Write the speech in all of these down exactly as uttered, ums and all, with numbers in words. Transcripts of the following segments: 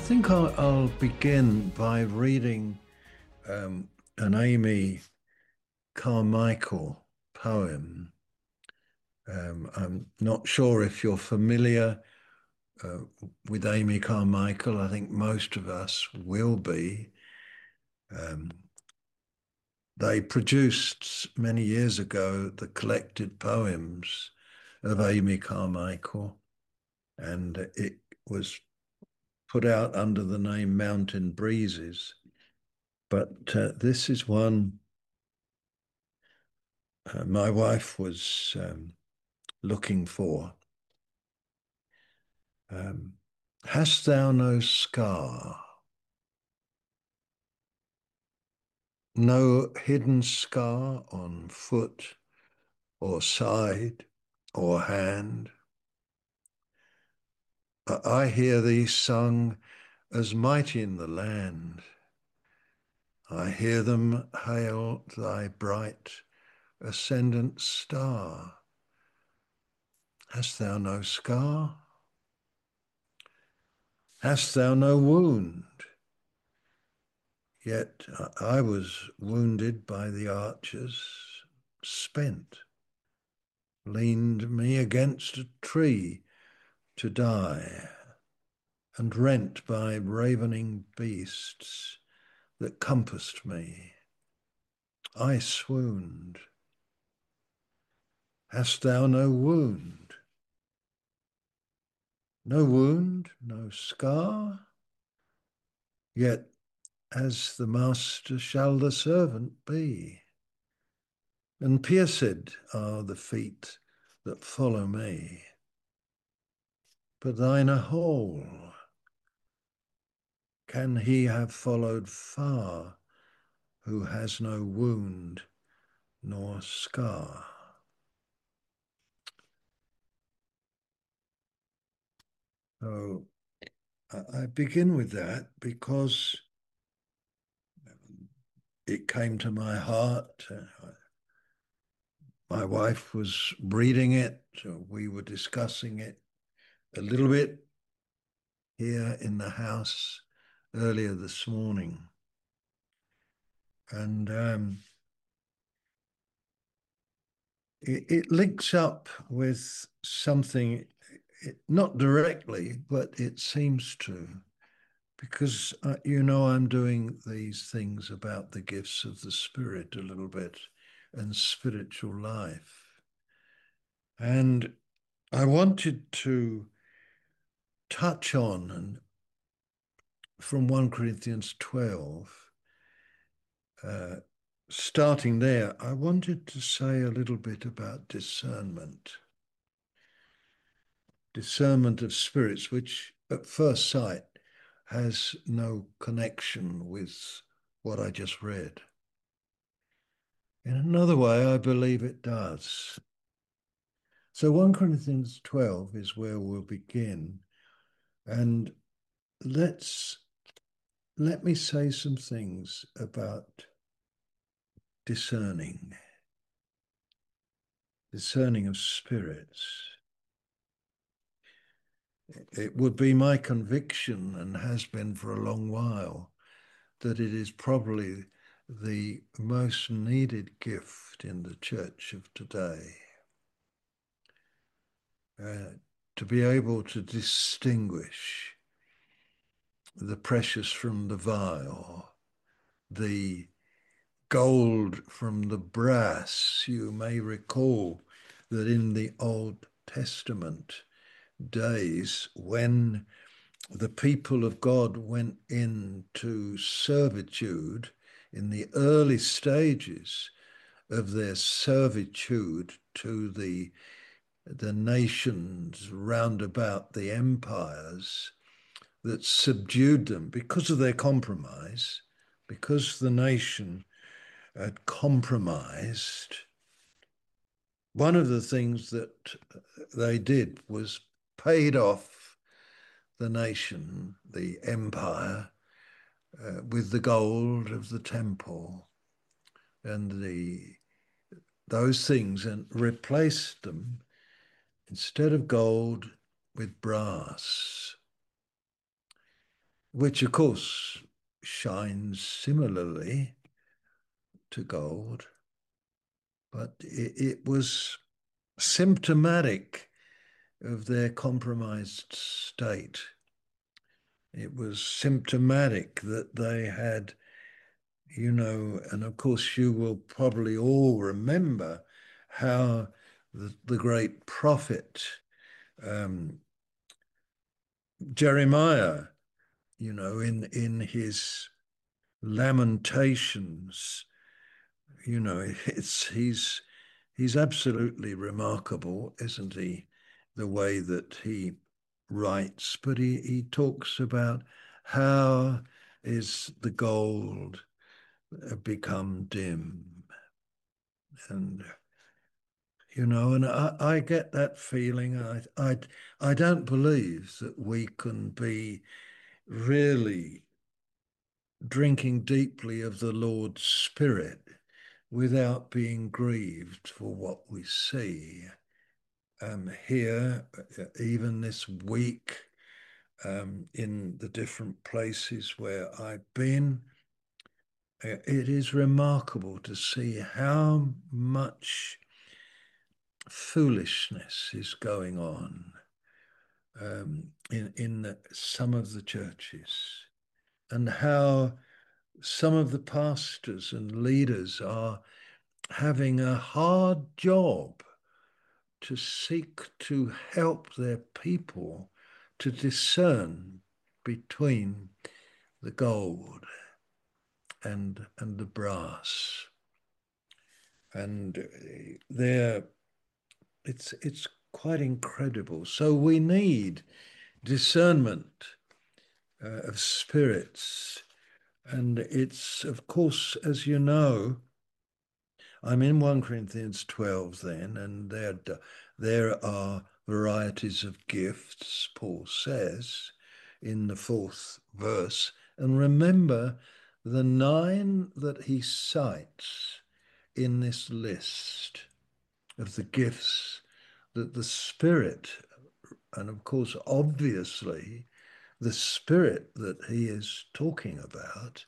think I'll, I'll begin by reading um, an Amy Carmichael poem. Um, I'm not sure if you're familiar uh, with Amy Carmichael. I think most of us will be. Um, they produced many years ago the collected poems of Amy Carmichael, and it was put out under the name Mountain Breezes. But uh, this is one uh, my wife was um, looking for. Um, Hast thou no scar, no hidden scar on foot or side or hand? I hear thee sung as mighty in the land. I hear them hail thy bright ascendant star. Hast thou no scar? Hast thou no wound? Yet I was wounded by the archers, spent, leaned me against a tree to die, and rent by ravening beasts that compassed me. I swooned. Hast thou no wound? No wound, no scar? Yet as the master shall the servant be, and pierced are the feet that follow me. But thine are whole. Can he have followed far who has no wound nor scar? Oh, I begin with that because it came to my heart. My wife was reading it. We were discussing it a little bit here in the house earlier this morning. And um, it, it links up with something, it, not directly, but it seems to, because, uh, you know, I'm doing these things about the gifts of the Spirit a little bit and spiritual life. And I wanted to touch on, and from First Corinthians twelve, uh, starting there, I wanted to say a little bit about discernment. Discernment of spirits, which at first sight has no connection with what I just read. In another way, I believe it does. So First Corinthians twelve is where we'll begin. And let's let me say some things about discerning, discerning of spirits. It would be my conviction, and has been for a long while, that it is probably the most needed gift in the church of today. Uh, to be able to distinguish the precious from the vile, the gold from the brass. You may recall that in the Old Testament days, when the people of God went into servitude in the early stages of their servitude to the, the nations round about, the empires that subdued them because of their compromise, because the nation had compromised. One of the things that they did was paid off the nation, the empire, uh, with the gold of the temple and the those things, and replaced them, instead of gold, with brass. which of course shines similarly to gold, but it, it was symptomatic of their compromised state. It was symptomatic that they had, you know, and of course you will probably all remember how the, the great prophet um, Jeremiah, you know, in in his Lamentations, you know, it's he's he's absolutely remarkable, isn't he? The way that he writes, but he, he talks about how is the gold become dim. And, you know, and I, I get that feeling. I, I, I don't believe that we can be really drinking deeply of the Lord's Spirit without being grieved for what we see. Um, here, even this week, um, in the different places where I've been, it is remarkable to see how much foolishness is going on um, in in the, some of the churches, and how some of the pastors and leaders are having a hard job to seek to help their people to discern between the gold and and the brass, and there it's it's quite incredible. So we need discernment uh, of spirits, and it's of course, as you know, I'm in First Corinthians twelve then, and there, there are varieties of gifts, Paul says in the fourth verse. And remember the nine that he cites in this list of the gifts that the Spirit, and of course, obviously, the Spirit that he is talking about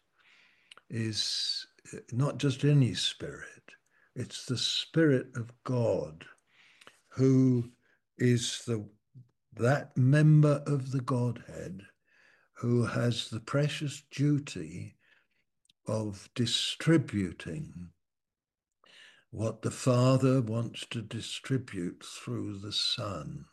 is not just any spirit, it's the Spirit of God who is the that member of the Godhead who has the precious duty of distributing what the Father wants to distribute through the Son.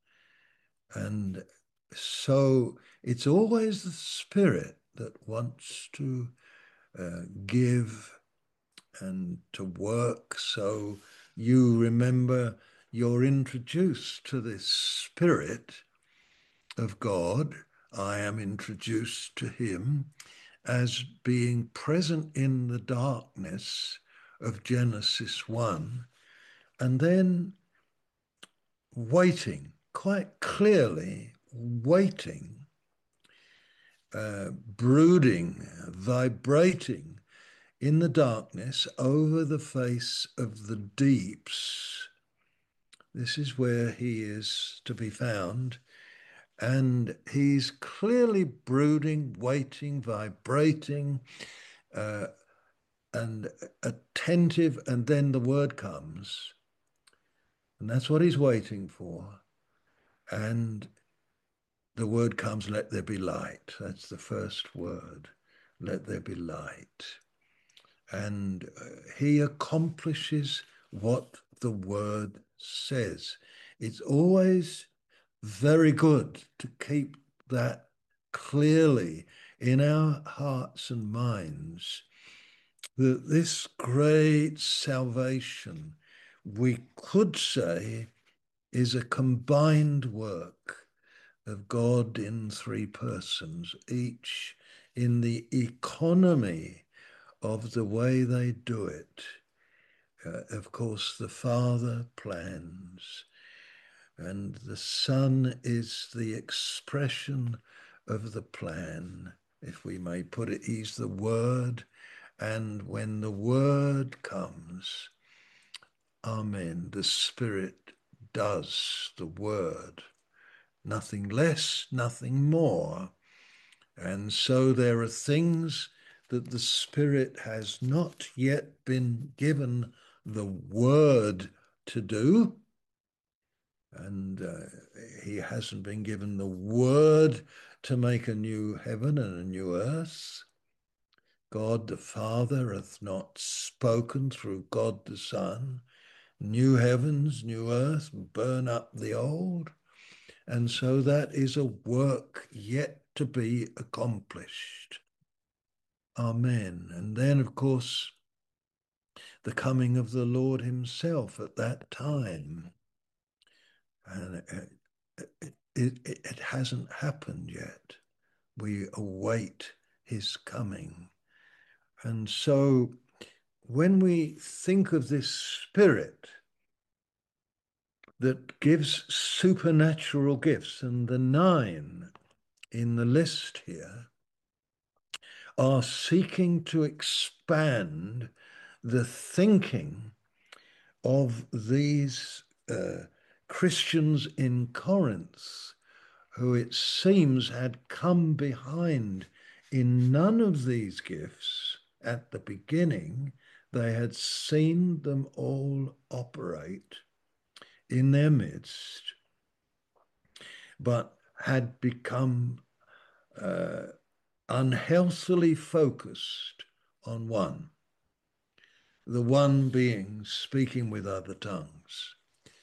And so it's always the Spirit that wants to uh, give and to work. So you remember you're introduced to this Spirit of God. I am introduced to him as being present in the darkness of Genesis one, and then waiting, quite clearly waiting, uh, brooding, vibrating in the darkness over the face of the deeps. This is where he is to be found. And he's clearly brooding, waiting, vibrating, uh, and attentive. And then the word comes. And that's what he's waiting for. And the word comes, let there be light. That's the first word. Let there be light. And uh, he accomplishes what the word says. It's always very good to keep that clearly in our hearts and minds, that this great salvation, we could say, is a combined work of God in three persons, each in the economy of the way they do it. Uh, of course, the Father plans, and the Son is the expression of the plan, if we may put it. He's the Word, and when the Word comes, Amen, the Spirit does the Word. Nothing less, nothing more. And so there are things that the Spirit has not yet been given the word to do. And uh, he hasn't been given the word to make a new heaven and a new earth. God the Father hath not spoken through God the Son. New heavens, new earth, burn up the old. And so that is a work yet to be accomplished. Amen. And then, of course, the coming of the Lord himself at that time. And it, it, it, it hasn't happened yet. We await his coming. And so when we think of this Spirit that gives supernatural gifts, and the nine in the list here are seeking to expand the thinking of these uh, Christians in Corinth, who it seems had come behind in none of these gifts at the beginning. They had seen them all operate in their midst, but had become uh, unhealthily focused on one, the one being speaking with other tongues.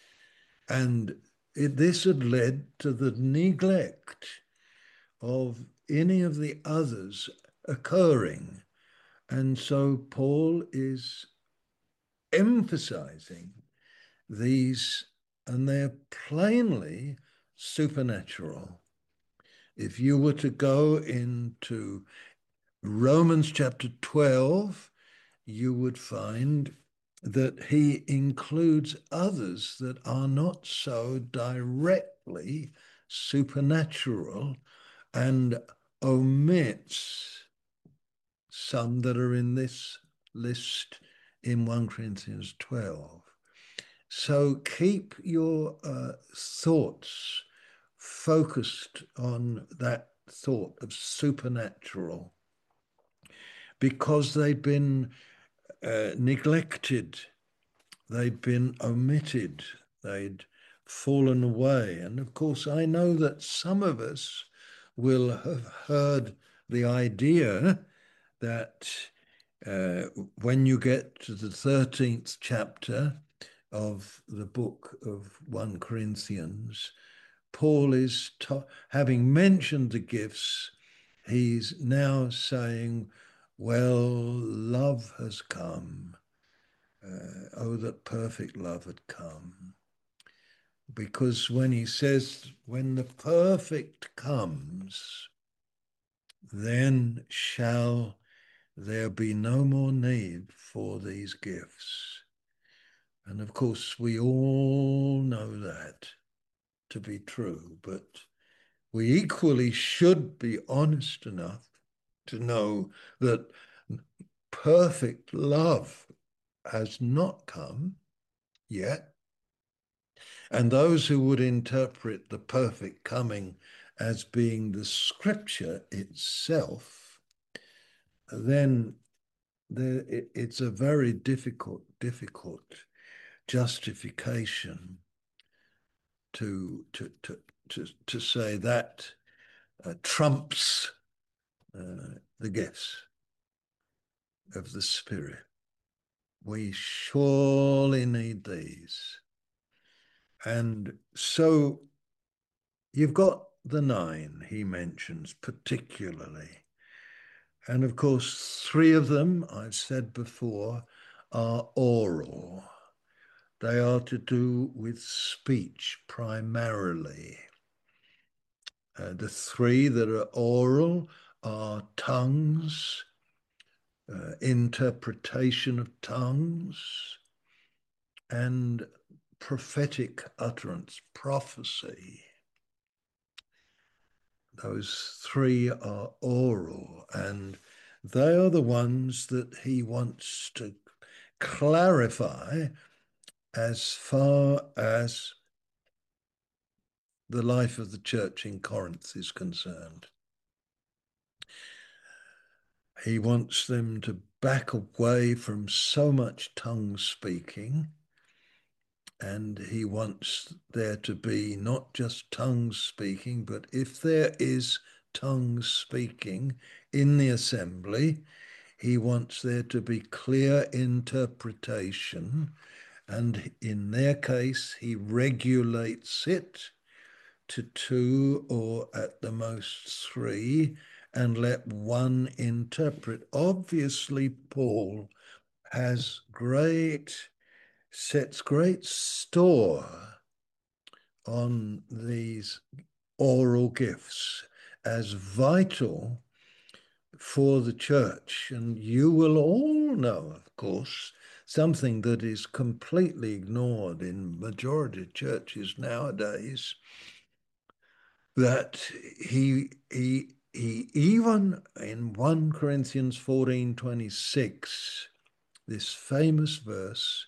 And it, this had led to the neglect of any of the others occurring. And so Paul is emphasizing these, and they're plainly supernatural. If you were to go into Romans chapter twelve, you would find that he includes others that are not so directly supernatural and omits some that are in this list in First Corinthians twelve. So keep your uh, thoughts focused on that thought of supernatural, because they've been uh, neglected, they'd been omitted, they'd fallen away. And of course, I know that some of us will have heard the idea that uh, when you get to the thirteenth chapter of the book of First Corinthians, Paul is, having mentioned the gifts, he's now saying, well, love has come. Uh, oh, that perfect love had come. Because when he says, when the perfect comes, then shall there be no more need for these gifts. And of course, we all know that to be true, but we equally should be honest enough to know that perfect love has not come yet. And those who would interpret the perfect coming as being the scripture itself, then there, it, it's a very difficult, difficult justification to, to, to, to, to say that uh, trumps uh, the gifts of the Spirit. We surely need these. And so you've got the nine he mentions particularly. And of course, three of them, I've said before, are oral. They are to do with speech primarily. Uh, the three that are oral are tongues, uh, interpretation of tongues, and prophetic utterance, prophecy. Those three are oral, and they are the ones that he wants to clarify as far as the life of the church in Corinth is concerned. He wants them to back away from so much tongue speaking, and he wants there to be not just tongue speaking, but if there is tongue speaking in the assembly, he wants there to be clear interpretation, and in their case, he regulates it to two or at the most three, and let one interpret. Obviously, Paul has great, sets great store on these oral gifts as vital for the church. And you will all know, of course, something that is completely ignored in majority of churches nowadays, that he he he even in First Corinthians fourteen twenty-six, this famous verse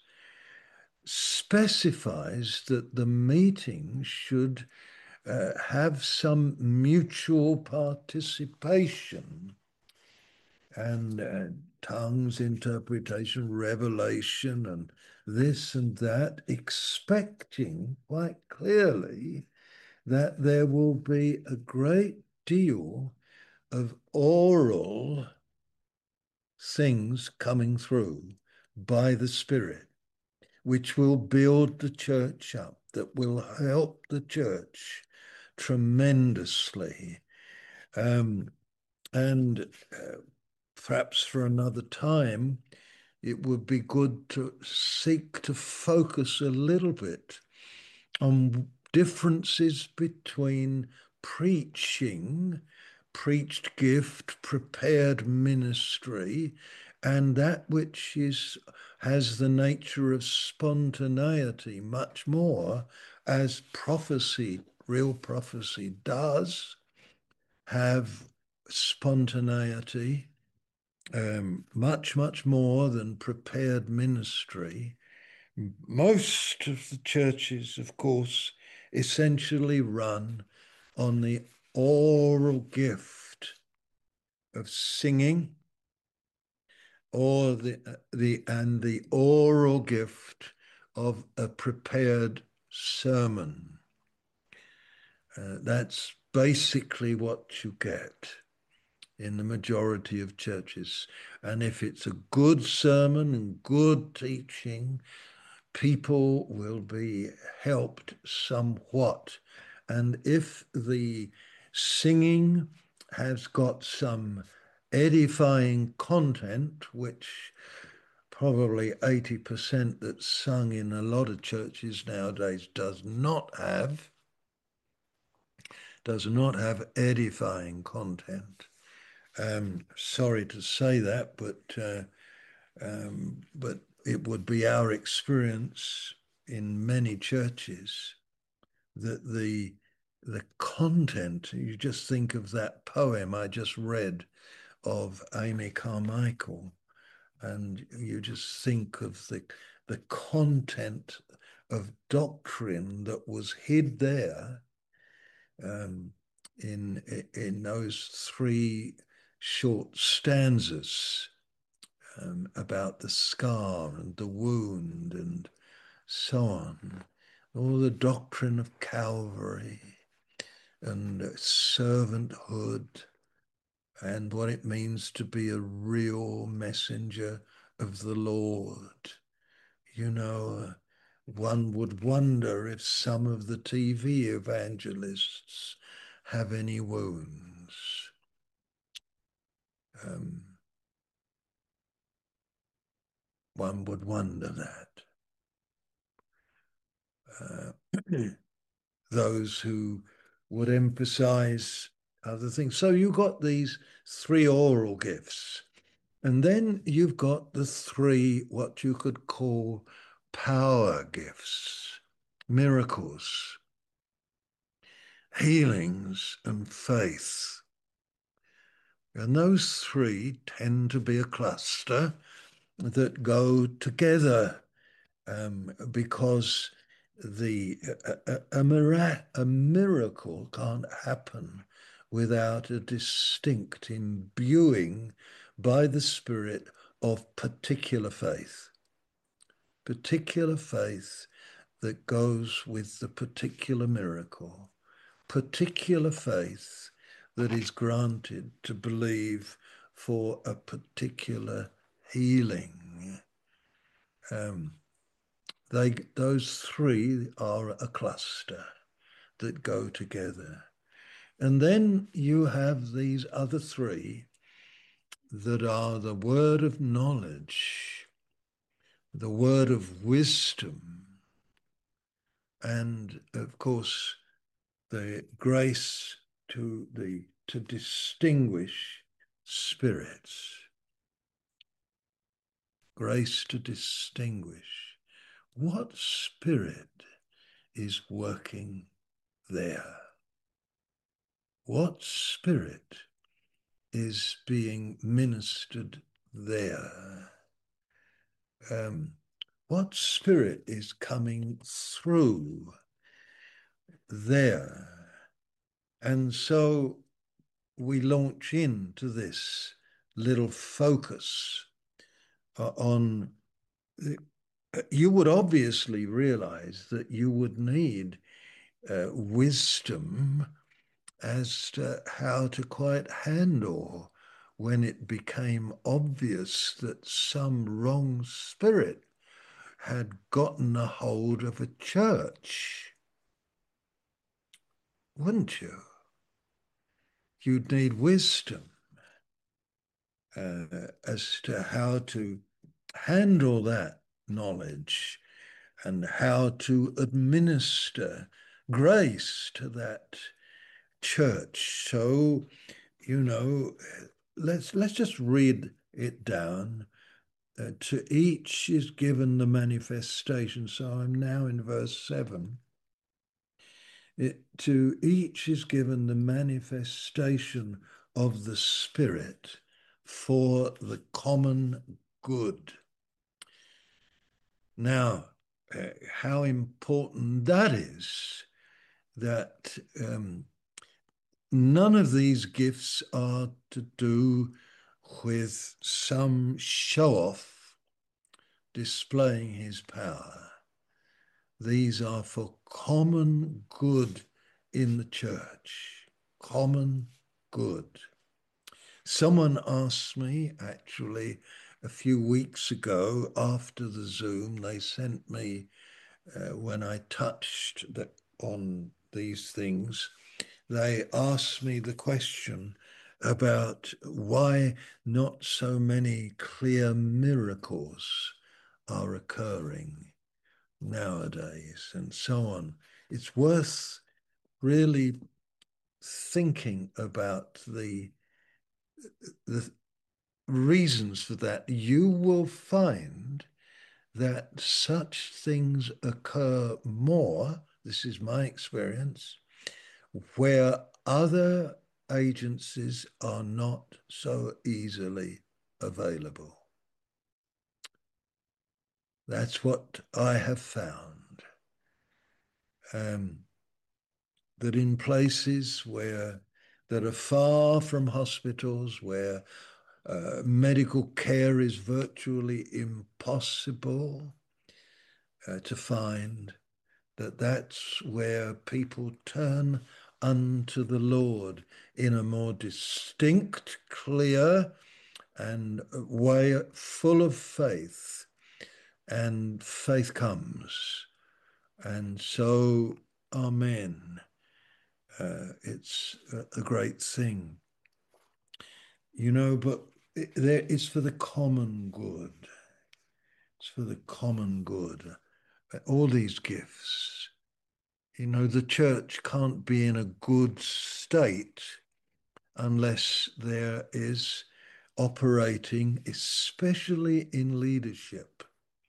specifies that the meeting should uh, have some mutual participation, and uh, tongues, interpretation, revelation, and this and that, expecting quite clearly that there will be a great deal of oral things coming through by the Spirit, which will build the church up, that will help the church tremendously. Um, and uh, perhaps for another time, it would be good to seek to focus a little bit on differences between preaching, preached gift, prepared ministry, and that which is has the nature of spontaneity much more, as prophecy, real prophecy, does have spontaneity, um, much, much more than prepared ministry. Most of the churches, of course, essentially run on the oral gift of singing, or the the and the oral gift of a prepared sermon. Uh, that's basically what you get in the majority of churches. And if it's a good sermon and good teaching, people will be helped somewhat. And if the singing has got some edifying content, which probably eighty percent that's sung in a lot of churches nowadays does not have, does not have edifying content. Um, sorry to say that, but uh, um, but it would be our experience in many churches that the the content, you just think of that poem I just read of Amy Carmichael, and you just think of the the content of doctrine that was hid there, um, in in those three short stanzas, um, about the scar and the wound and so on. All the doctrine of Calvary and servanthood and what it means to be a real messenger of the Lord. You know, uh, one would wonder if some of the T V evangelists have any wounds. Um, one would wonder that. Uh, those who would emphasize other things. So you've got these three oral gifts, and then you've got the three what you could call power gifts: miracles, healings, and faith. And those three tend to be a cluster that go together, um, because the a, a, a, mira- a miracle can't happen without a distinct imbuing by the Spirit of particular faith. Particular faith that goes with the particular miracle. Particular faith that is granted to believe for a particular healing. Um, they, those three are a cluster that go together. And then you have these other three that are the word of knowledge, the word of wisdom, and of course the grace to the to distinguish spirits. Grace to distinguish. What spirit is working there? What spirit is being ministered there? Um, what spirit is coming through there? And so we launch into this little focus uh, on, you would obviously realize that you would need uh, wisdom as to how to quite handle when it became obvious that some wrong spirit had gotten a hold of a church. Wouldn't you? You'd need wisdom uh, as to how to handle that knowledge and how to administer grace to that church. So, you know, let's let's just read it down. Uh, to each is given the manifestation. So I'm now in verse seven. It, to each is given the manifestation of the Spirit for the common good. Now, uh, how important that is, that um, none of these gifts are to do with some show-off displaying his power. These are for common good in the church, common good. Someone asked me, actually, a few weeks ago after the Zoom, they sent me, uh, when I touched the, on these things, they asked me the question about why not so many clear miracles are occurring nowadays and so on. It's worth really thinking about the, the reasons for that. You will find that such things occur more, this is my experience, where other agencies are not so easily available. That's what I have found. Um, that in places where that are far from hospitals, where uh, medical care is virtually impossible uh, to find, that that's where people turn unto the Lord in a more distinct, clear, and way full of faith, and faith comes. And so, amen. Uh, it's a, a great thing, you know, but it, there, it's for the common good. It's for the common good. Uh, all these gifts, you know, the church can't be in a good state unless there is operating, especially in leadership,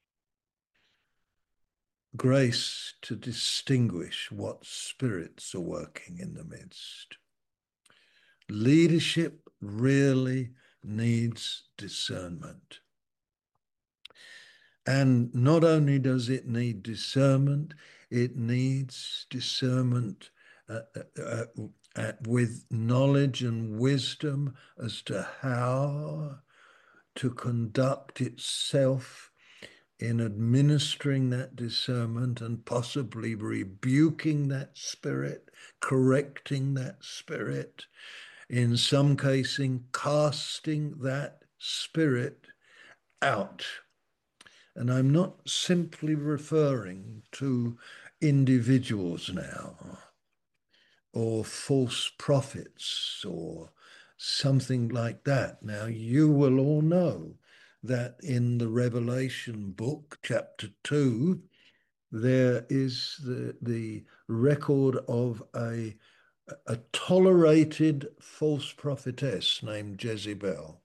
grace to distinguish what spirits are working in the midst. Leadership really needs discernment. And not only does it need discernment, it needs discernment uh, uh, uh, with knowledge and wisdom as to how to conduct itself in administering that discernment and possibly rebuking that spirit, correcting that spirit, in some casing, casting that spirit out. And I'm not simply referring to individuals now, or false prophets, or something like that. Now, you will all know that in the Revelation book, chapter two, there is the, the record of a, a tolerated false prophetess named Jezebel.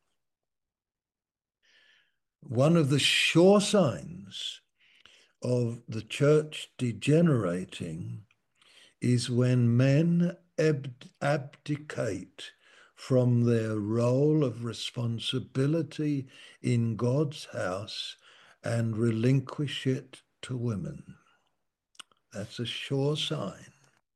One of the sure signs of the church degenerating is when men ab- abdicate from their role of responsibility in God's house and relinquish it to women. That's a sure sign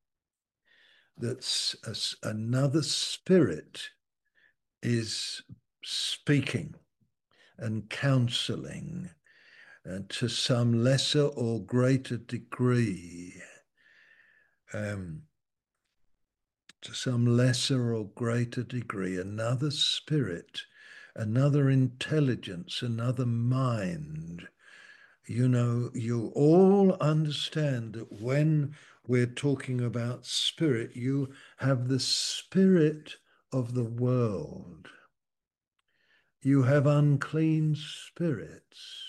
that another spirit is speaking and counseling, uh, to some lesser or greater degree, um, to some lesser or greater degree, another spirit, another intelligence, another mind. You know, you all understand that when we're talking about spirit, you have the spirit of the world. You have unclean spirits.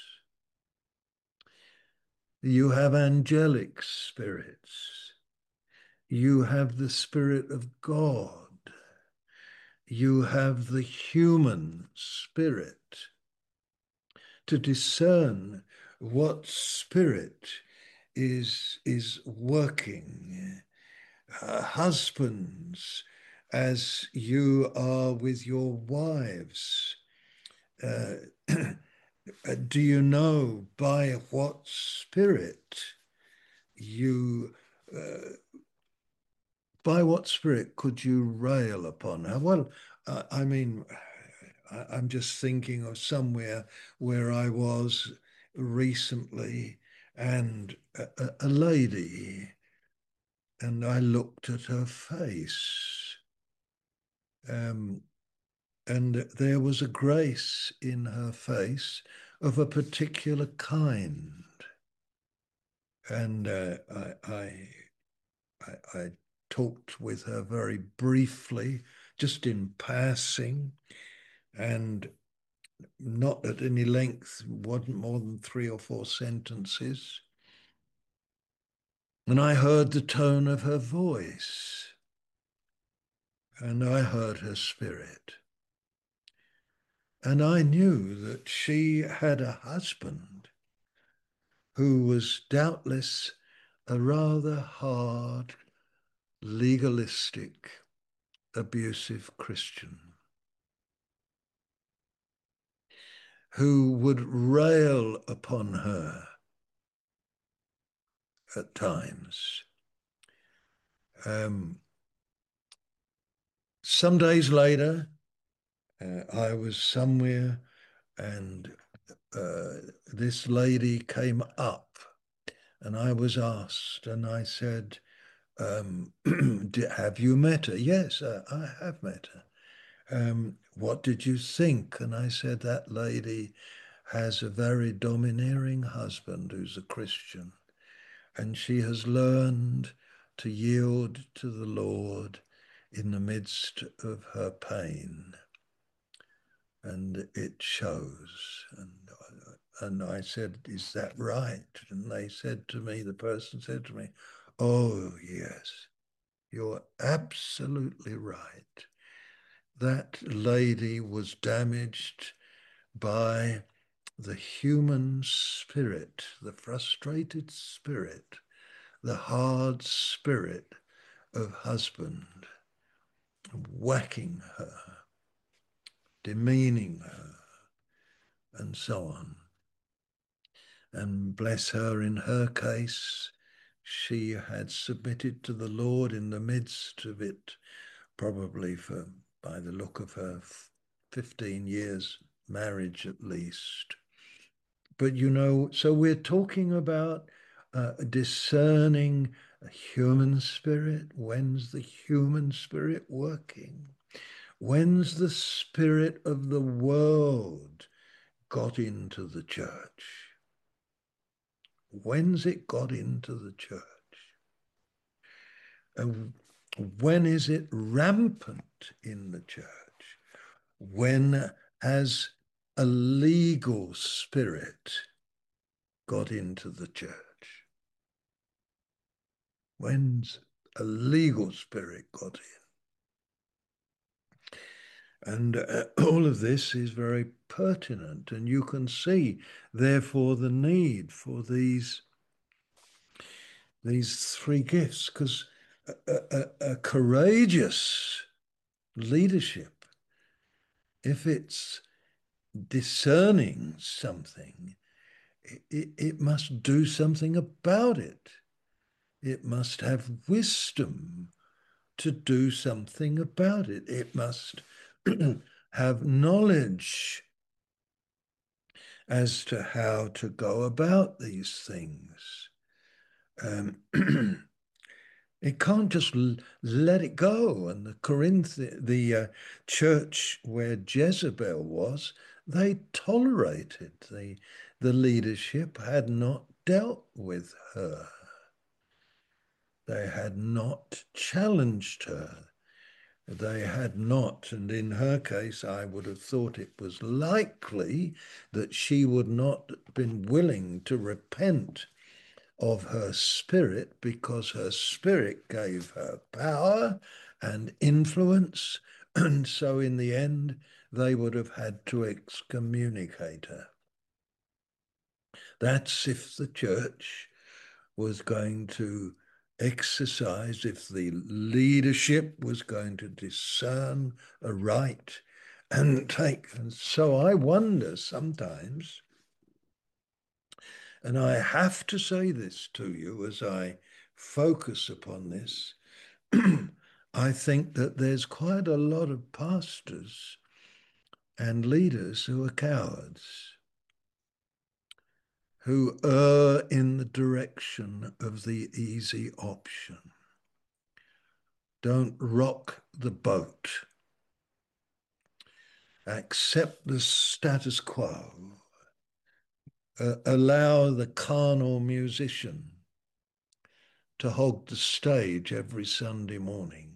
You have angelic spirits. You have the Spirit of God. You have the human spirit. To discern what spirit is, is working. Uh, husbands, as you are with your wives, uh, do you know by what spirit you, uh, by what spirit could you rail upon her? Well, uh, I mean, I, I'm just thinking of somewhere where I was recently, and a, a lady, and I looked at her face, um, and there was a grace in her face of a particular kind. And uh, I, I, I, I talked with her very briefly, just in passing, and not at any length, wasn't more than three or four sentences. And I heard the tone of her voice, and I heard her spirit. And I knew that she had a husband who was doubtless a rather hard, legalistic, abusive Christian, who would rail upon her at times. Um, some days later, uh, I was somewhere, and uh, this lady came up, and I was asked, and I said, um, have you met her? Yes, uh, I have met her. Um, what did you think? And I said, that lady has a very domineering husband who's a Christian, and she has learned to yield to the Lord in the midst of her pain, and it shows. And, and I said, is that right? And they said to me, the person said to me, oh, yes, you're absolutely right. That lady was damaged by the human spirit, the frustrated spirit, the hard spirit of husband, whacking her, demeaning her, and so on. And bless her, in her case, she had submitted to the Lord in the midst of it, probably for, by the look of her, fifteen years marriage at least. But, you know, so we're talking about uh, discerning a human spirit. When's the human spirit working? When's the spirit of the world got into the church? When's it got into the church? And when is it rampant in the church? When has a legal spirit got into the church? When's a legal spirit got in? And uh, all of this is very pertinent, and you can see, therefore, the need for these, these three gifts, because a, a, a courageous leadership, if it's discerning something, it, it must do something about it. It must have wisdom to do something about it. It must have knowledge as to how to go about these things. Um, it can't just l- let it go. And the Corinth, the uh, church where Jezebel was, they tolerated the the leadership had not dealt with her. They had not challenged her. They had not, and in her case, I would have thought it was likely that she would not have been willing to repent of her spirit, because her spirit gave her power and influence, and so in the end, they would have had to excommunicate her. That's if the church was going to exercise, if the leadership was going to discern aright and take. And so I wonder sometimes, and I have to say this to you as I focus upon this, I think that there's quite a lot of pastors and leaders who are cowards, who err in the direction of the easy option. Don't rock the boat. Accept the status quo. Uh, allow the carnal musician to hog the stage every Sunday morning.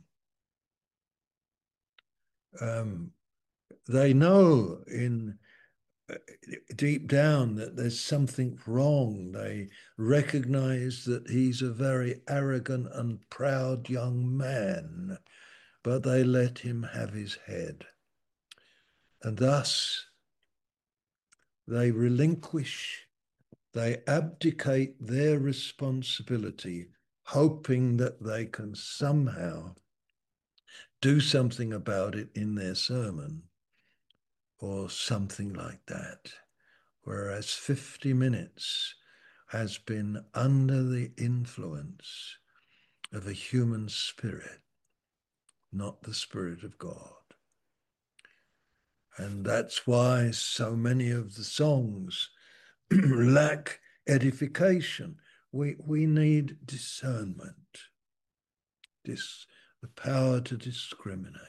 Um, they know in uh, deep down that there's something wrong. They recognize that he's a very arrogant and proud young man, but they let him have his head. And thus they relinquish, they abdicate their responsibility, hoping that they can somehow do something about it in their sermon or something like that. Whereas fifty minutes has been under the influence of a human spirit, not the Spirit of God. And that's why so many of the songs lack edification. We, we need discernment, this, the power to discriminate,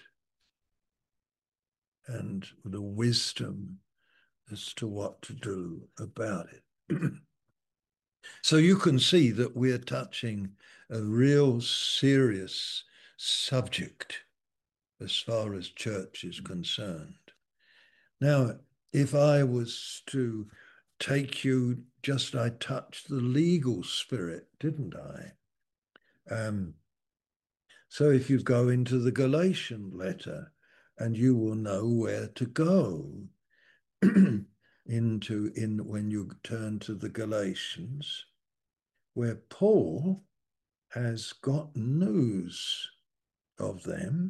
and the wisdom as to what to do about it. So you can see that we're touching a real serious subject as far as church is concerned. Now, if I was to take you, just I touched the legal spirit, didn't I? Um, so if you go into the Galatian letter, and you will know where to go into in when you turn to the Galatians, where Paul has got news of them,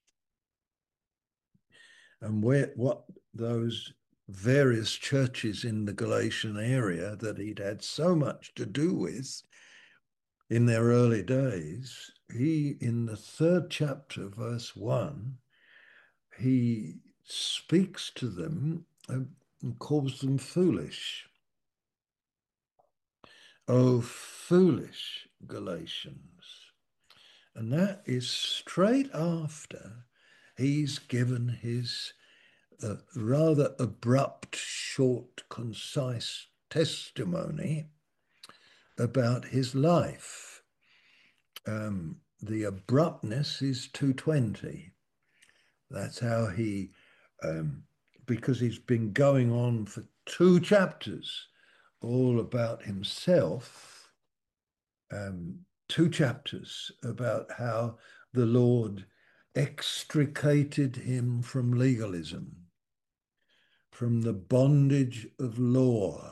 and where what those various churches in the Galatian area that he'd had so much to do with in their early days, he, in the third chapter, verse one, he speaks to them and calls them foolish. Oh, foolish Galatians. And that is straight after he's given his uh, rather abrupt, short, concise testimony about his life. Um, the abruptness is two twenty. That's how he, um, because he's been going on for two chapters all about himself, um, two chapters about how the Lord extricated him from legalism, from the bondage of law,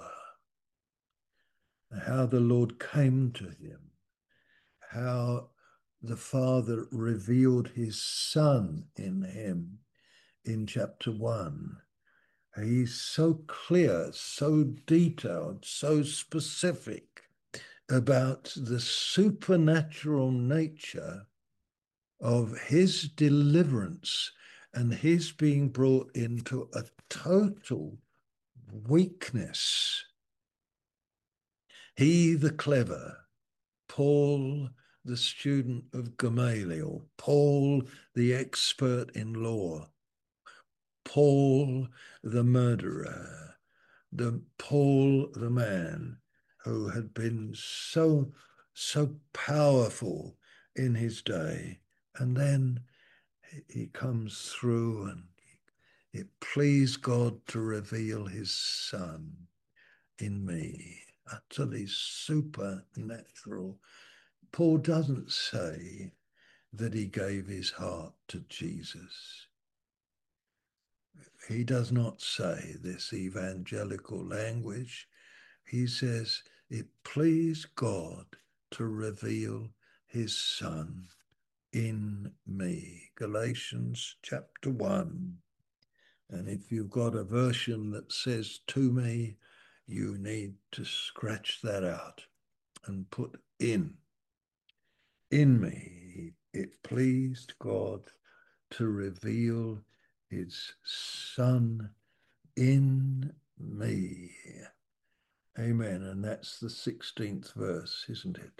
how the Lord came to him, how the Father revealed his Son in him in chapter one. He's so clear, so detailed, so specific about the supernatural nature of his deliverance and his being brought into a total weakness. He, the clever, Paul, the student of Gamaliel, Paul, the expert in law, Paul, the murderer, the Paul, the man who had been so, so powerful in his day. And then he comes through and it pleased God to reveal his Son in me, utterly supernatural. Paul doesn't say that he gave his heart to Jesus. He does not say this evangelical language. He says it pleased God to reveal his Son in me. Galatians chapter one. And if you've got a version that says to me, you need to scratch that out and put in. In me, it pleased God to reveal his Son in me. Amen. And that's the sixteenth verse, isn't it?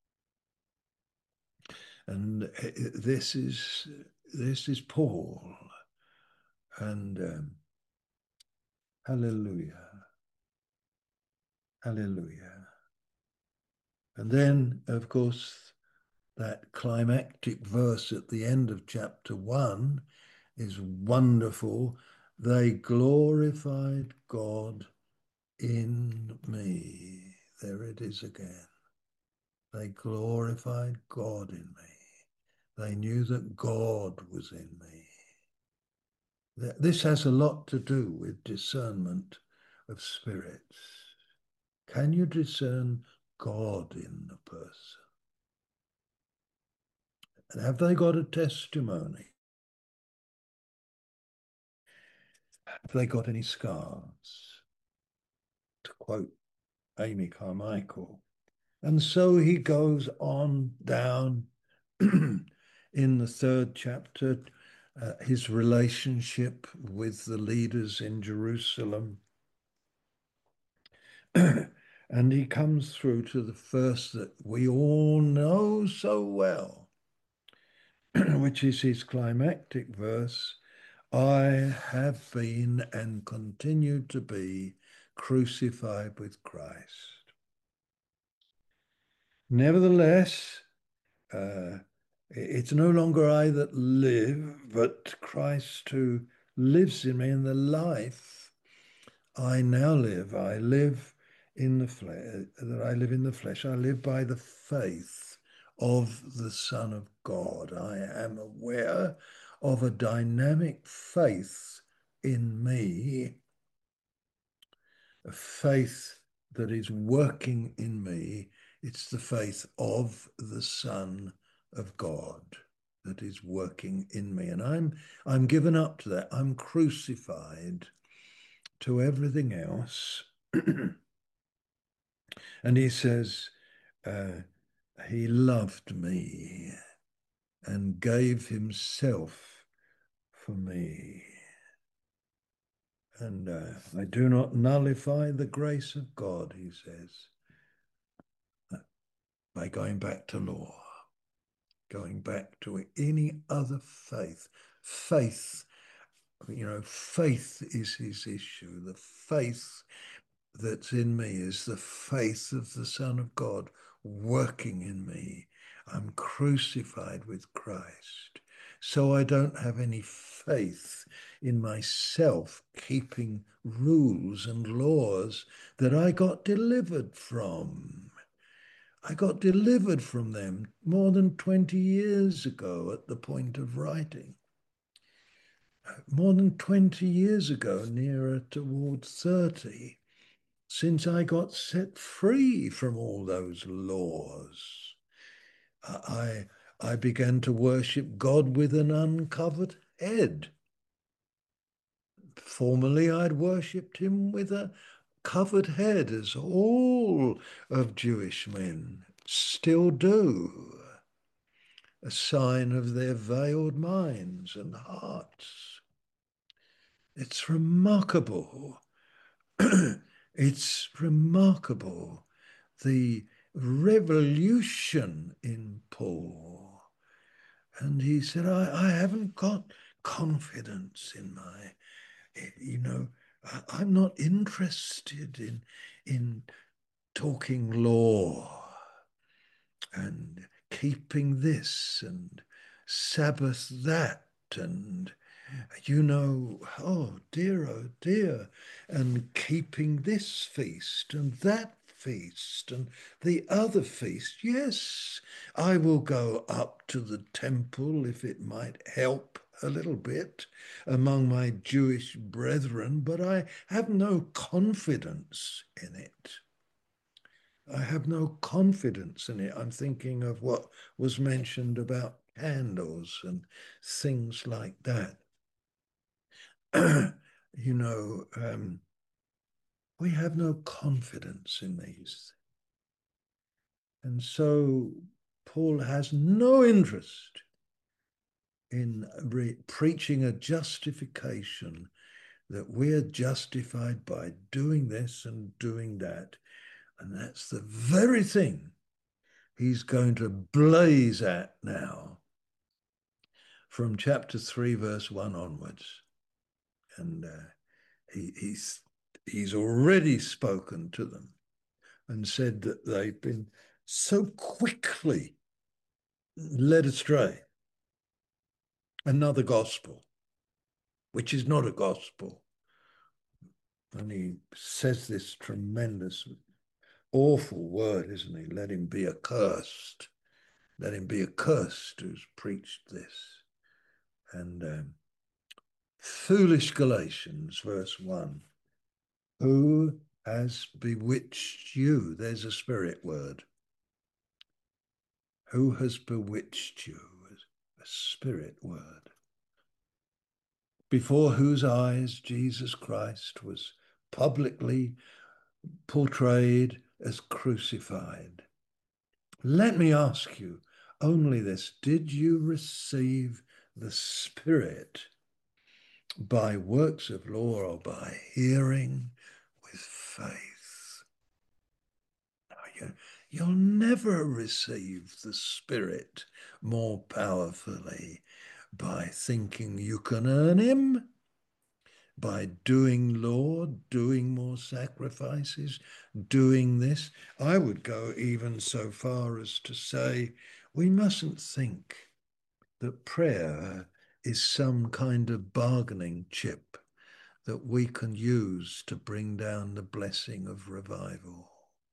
And this is this is Paul. And um, hallelujah. Hallelujah. And then, of course, that climactic verse at the end of chapter one is wonderful. They glorified God in me. There it is again. They glorified God in me. They knew that God was in me. This has a lot to do with discernment of spirits. Can you discern God in the person? And have they got a testimony? Have they got any scars? To quote Amy Carmichael. And so he goes on down in the third chapter, uh, his relationship with the leaders in Jerusalem. And he comes through to the verse that we all know so well, which is his climactic verse. I have been and continue to be crucified with Christ. Nevertheless, uh, it's no longer I that live, but Christ who lives in me. In the life I now live, I live in the flesh, that I live in the flesh. I live by the faith of the Son of God. I am aware of a dynamic faith in me, a faith that is working in me. It's the faith of the Son of God that is working in me. And I'm I'm given up to that. I'm crucified to everything else. And he says, uh, he loved me and gave himself for me. And uh, I do not nullify the grace of God, he says, by going back to law, going back to any other faith. Faith, you know, faith is his issue. The faith that's in me is the faith of the Son of God working in me. I'm crucified with Christ. So I don't have any faith in myself keeping rules and laws that I got delivered from. I got delivered from them more than twenty years ago at the point of writing. More than twenty years ago, nearer towards thirty, since I got set free from all those laws. I, I began to worship God with an uncovered head. Formerly, I'd worshipped him with a covered head, as all of Jewish men still do, a sign of their veiled minds and hearts. It's remarkable. It's remarkable, the revolution in Paul. And he said, I, I haven't got confidence in my, you know, I, I'm not interested in, in talking law and keeping this and Sabbath that and, you know, oh dear, oh dear, and keeping this feast and that feast and the other feast. Yes, I will go up to the temple if it might help a little bit among my Jewish brethren, but I have no confidence in it. I have no confidence in it. I'm thinking of what was mentioned about candles and things like that. You know, um, we have no confidence in these. And so Paul has no interest in preaching a justification that we're justified by doing this and doing that. And that's the very thing he's going to blaze at now from chapter three, verse one onwards. And uh, he, he's, he's already spoken to them and said that they've been so quickly led astray. Another gospel, which is not a gospel. And he says this tremendous, awful word, isn't he? Let him be accursed. Let him be accursed who's preached this. And um, foolish Galatians, verse one. Who has bewitched you? There's a spirit word. Who has bewitched you? A spirit word. Before whose eyes Jesus Christ was publicly portrayed as crucified. Let me ask you only this: did you receive the Spirit by works of law or by hearing with faith? You, you'll never receive the Spirit more powerfully by thinking you can earn him, by doing law, doing more sacrifices, doing this. I would go even so far as to say we mustn't think that prayer is some kind of bargaining chip that we can use to bring down the blessing of revival.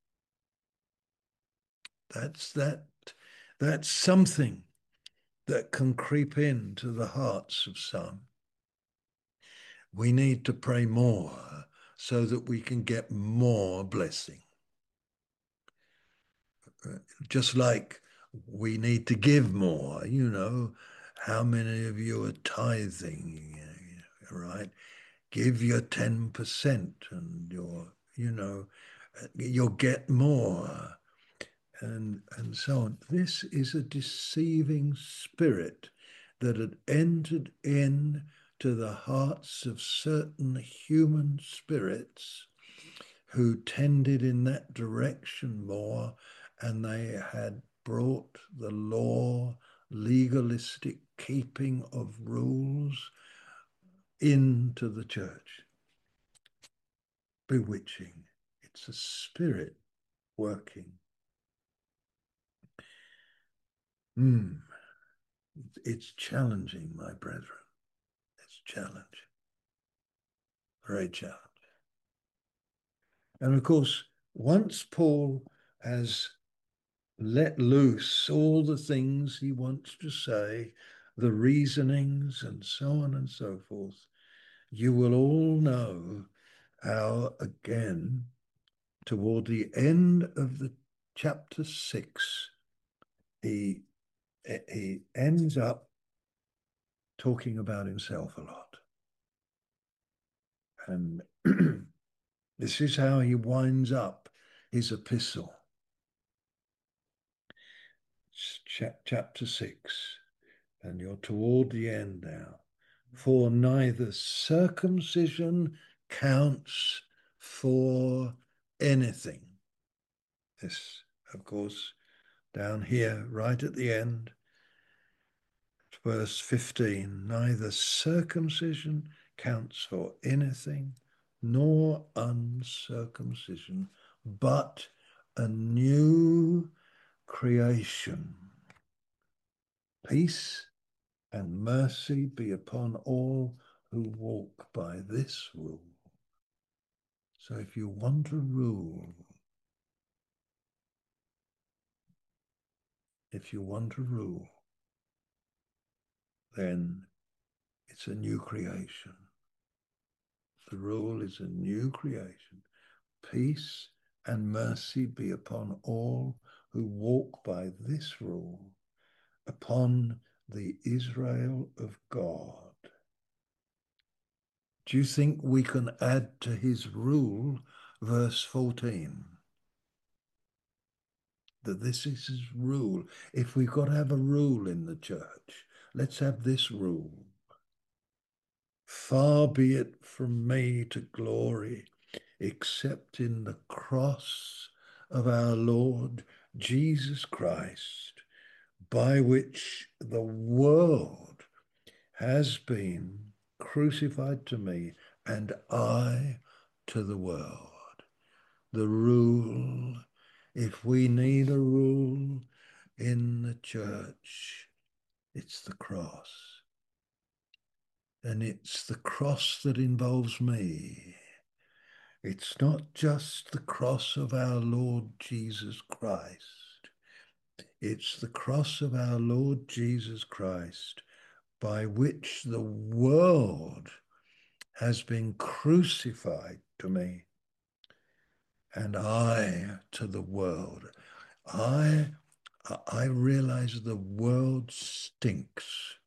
That's that. That's something that can creep into the hearts of some. We need to pray more so that we can get more blessing. Just like we need to give more, you know. How many of you are tithing, right? Give your ten percent and you're, you know, you'll get more. And, and so on. This is a deceiving spirit that had entered in to the hearts of certain human spirits who tended in that direction more, and they had brought the law, legalistic keeping of rules into the church. Bewitching. It's a spirit working. Mm. It's challenging, my brethren. It's challenging. Very challenging. And of course, once Paul has let loose all the things he wants to say, the reasonings and so on and so forth, you will all know how, again, toward the end of the chapter six, he, he ends up talking about himself a lot. And this is how he winds up his epistle. Chapter six, and you're toward the end now. For neither circumcision counts for anything. This, of course, down here, right at the end, verse fifteen, neither circumcision counts for anything, nor uncircumcision, but a new creation. Peace and mercy be upon all who walk by this rule. So if you want a rule, if you want a rule, then it's a new creation. The rule is a new creation. Peace and mercy be upon all who walk by this rule, upon the Israel of God. Do you think we can add to his rule verse fourteen? That this is his rule. If we've got to have a rule in the church, let's have this rule. Far be it from me to glory, except in the cross of our Lord Jesus Christ, by which the world has been crucified to me, and I to the world. The rule, if we need a rule in the church, it's the cross. And it's the cross that involves me. It's not just the cross of our Lord Jesus Christ. It's the cross of our Lord Jesus Christ, by which the world has been crucified to me, and I to the world. I, I realize the world stinks.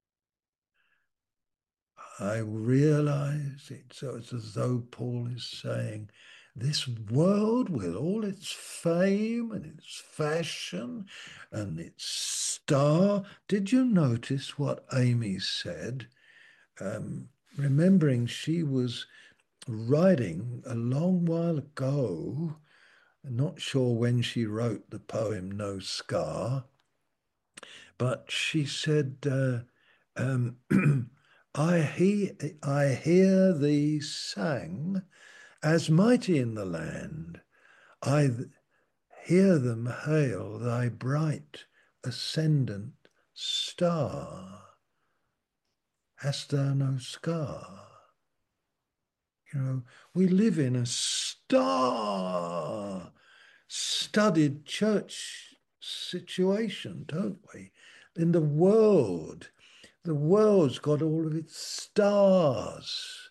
I realize it. So it's as though Paul is saying, this world with all its fame and its fashion and its star. Did you notice what Amy said? Um, remembering she was writing a long while ago, not sure when she wrote the poem No Scar, but she said, uh, um, I, he, I hear thee sang as mighty in the land. I hear them hail thy bright ascendant star. Hast thou no scar? You know, we live in a star-studded church situation, don't we? In the world, the world's got all of its stars.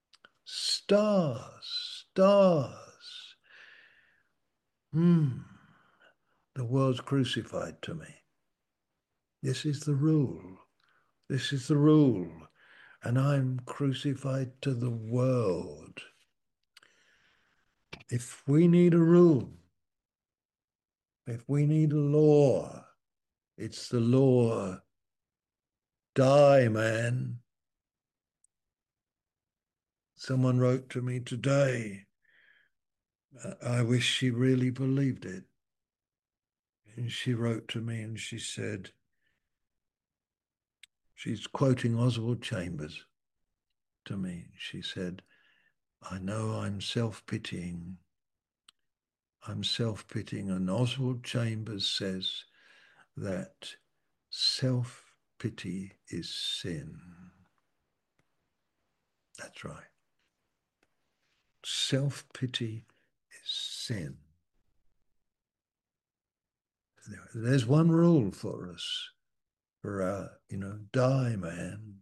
Stars, stars. Hmm. The world's crucified to me. This is the rule. This is the rule. And I'm crucified to the world. If we need a rule, if we need a law, it's the law. Die, man. Someone wrote to me today. I wish she really believed it. And she wrote to me and she said, she's quoting Oswald Chambers to me. She said, I know I'm self-pitying. I'm self-pitying. And Oswald Chambers says that self-pity is sin. That's right. Self-pity is sin. There's one rule for us, for our, you know, die man,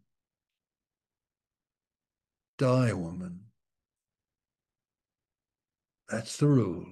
die woman. That's the rule.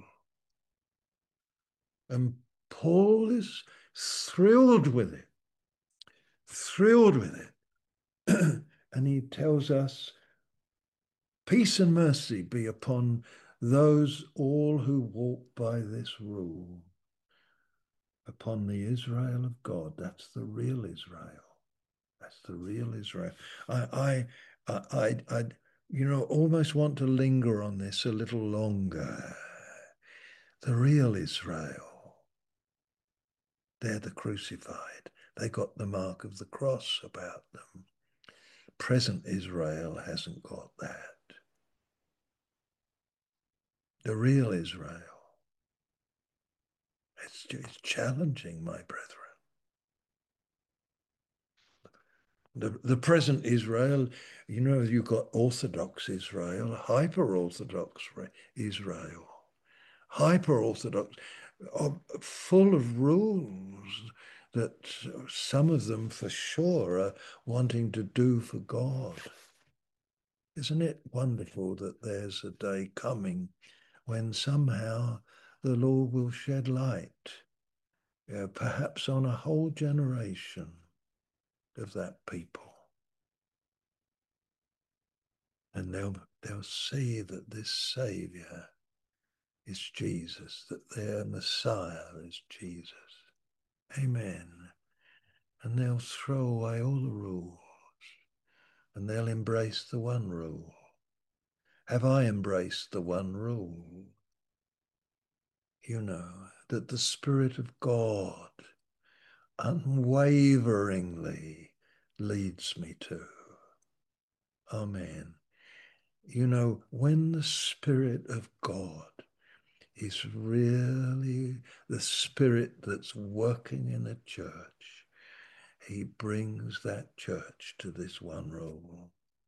And Paul is thrilled with it, thrilled with it. And he tells us, peace and mercy be upon those all who walk by this rule, upon the Israel of God. That's the real Israel. That's the real Israel. I, I, I, I, you know, almost want to linger on this a little longer. The real Israel. They're the crucified. They got the mark of the cross about them. Present Israel hasn't got that. The real Israel. It's, it's challenging, my brethren. The, the present Israel, you know, you've got Orthodox Israel, hyper-Orthodox Israel, hyper-Orthodox, full of rules that some of them for sure are wanting to do for God. Isn't it wonderful that there's a day coming when somehow the Lord will shed light, you know, perhaps on a whole generation of that people. And they'll, they'll see that this Saviour is Jesus, that their Messiah is Jesus. Amen. And they'll throw away all the rules and they'll embrace the one rule. Have I embraced the one rule? You know, that the Spirit of God unwaveringly leads me to. Amen. You know, when the Spirit of God is really the Spirit that's working in a church, he brings that church to this one rule.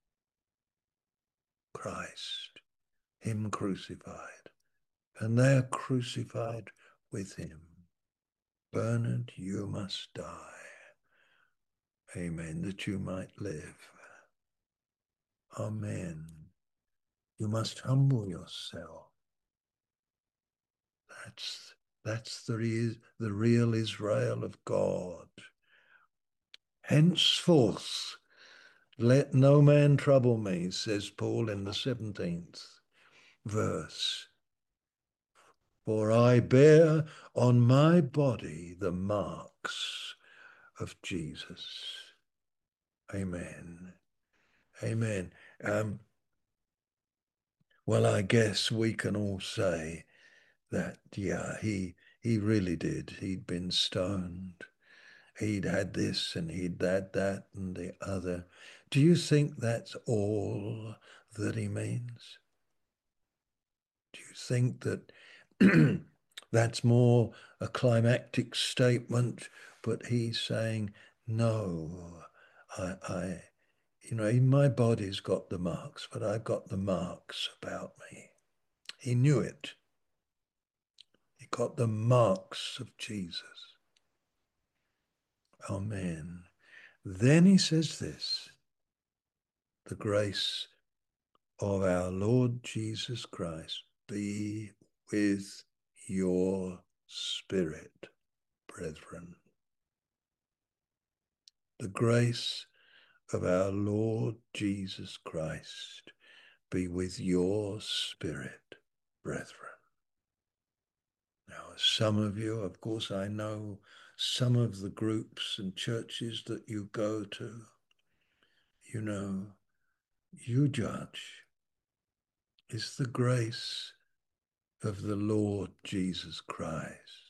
Christ, him crucified, and they're crucified with him. Bernard, you must die. Amen, that you might live. Amen. You must humble yourself. That's, that's the, the real Israel of God. Henceforth, let no man trouble me, says Paul in the seventeenth verse. For I bear on my body the marks of Jesus. Amen. Amen. Um, well, I guess we can all say that, yeah, he, he really did. He'd been stoned. He'd had this and he'd had that and the other. Do you think that's all that he means? Do you think that that's more a climactic statement, but he's saying, no, I, I, you know, my body's got the marks, but I've got the marks about me. He knew it. He got the marks of Jesus. Amen. Then he says this, the grace of our Lord Jesus Christ be with your spirit, brethren. The grace of our Lord Jesus Christ be with your spirit, brethren. Now, some of you, of course, I know some of the groups and churches that you go to, you know, you judge. is the grace of the Lord Jesus Christ?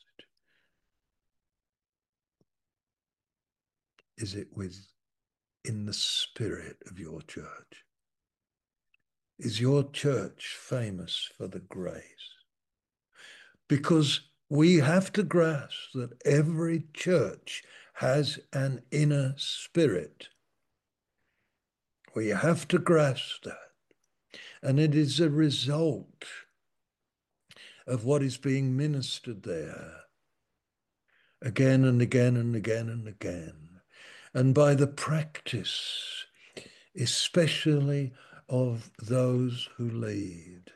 Is it with in the spirit of your church? Is your church famous for the grace? Because we have to grasp that every church has an inner spirit. We have to grasp that. And it is a result of what is being ministered there again and again and again and again. And by the practice, especially of those who lead.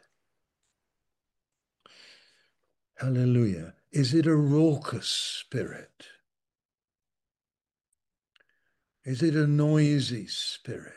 Hallelujah. Is it a raucous spirit? Is it a noisy spirit?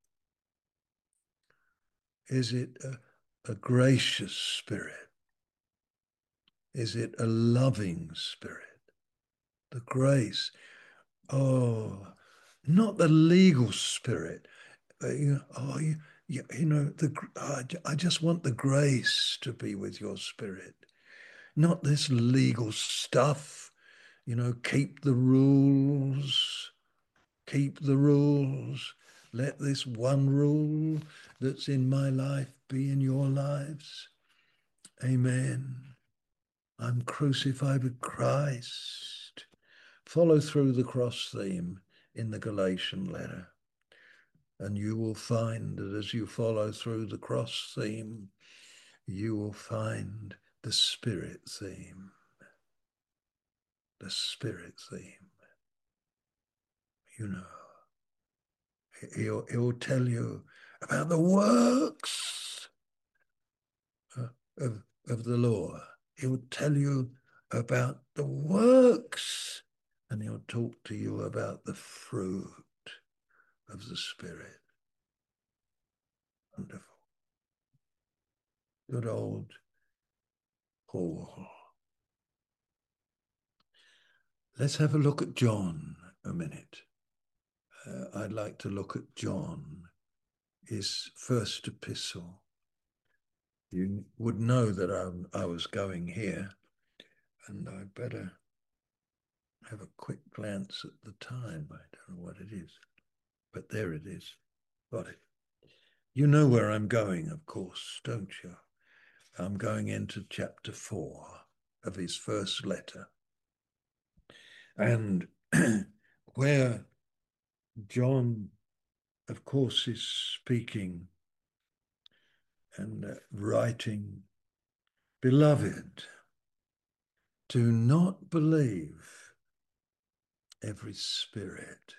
Is it a, a gracious spirit? Is it a loving spirit? The grace. Oh, not the legal spirit. Uh, you know, oh, you, you, you know, the, uh, I just want the grace to be with your spirit. Not this legal stuff. You know, keep the rules. Keep the rules. Let this one rule that's in my life be in your lives. Amen. I'm crucified with Christ. Follow through the cross theme in the Galatian letter. And you will find that as you follow through the cross theme, you will find the spirit theme. The spirit theme. You know, he'll, he'll tell you about the works of, of the law. He'll tell you about the works, and he'll talk to you about the fruit of the Spirit. Wonderful. Good old Paul. Let's have a look at John a minute. Uh, I'd like to look at John, his first epistle. You would know that I, I was going here, and I better have a quick glance at the time. I don't know what it is, but there it is. Got it. You know where I'm going, of course, don't you? I'm going into chapter four of his first letter. And where John, of course, is speaking and uh, writing, beloved, do not believe every spirit.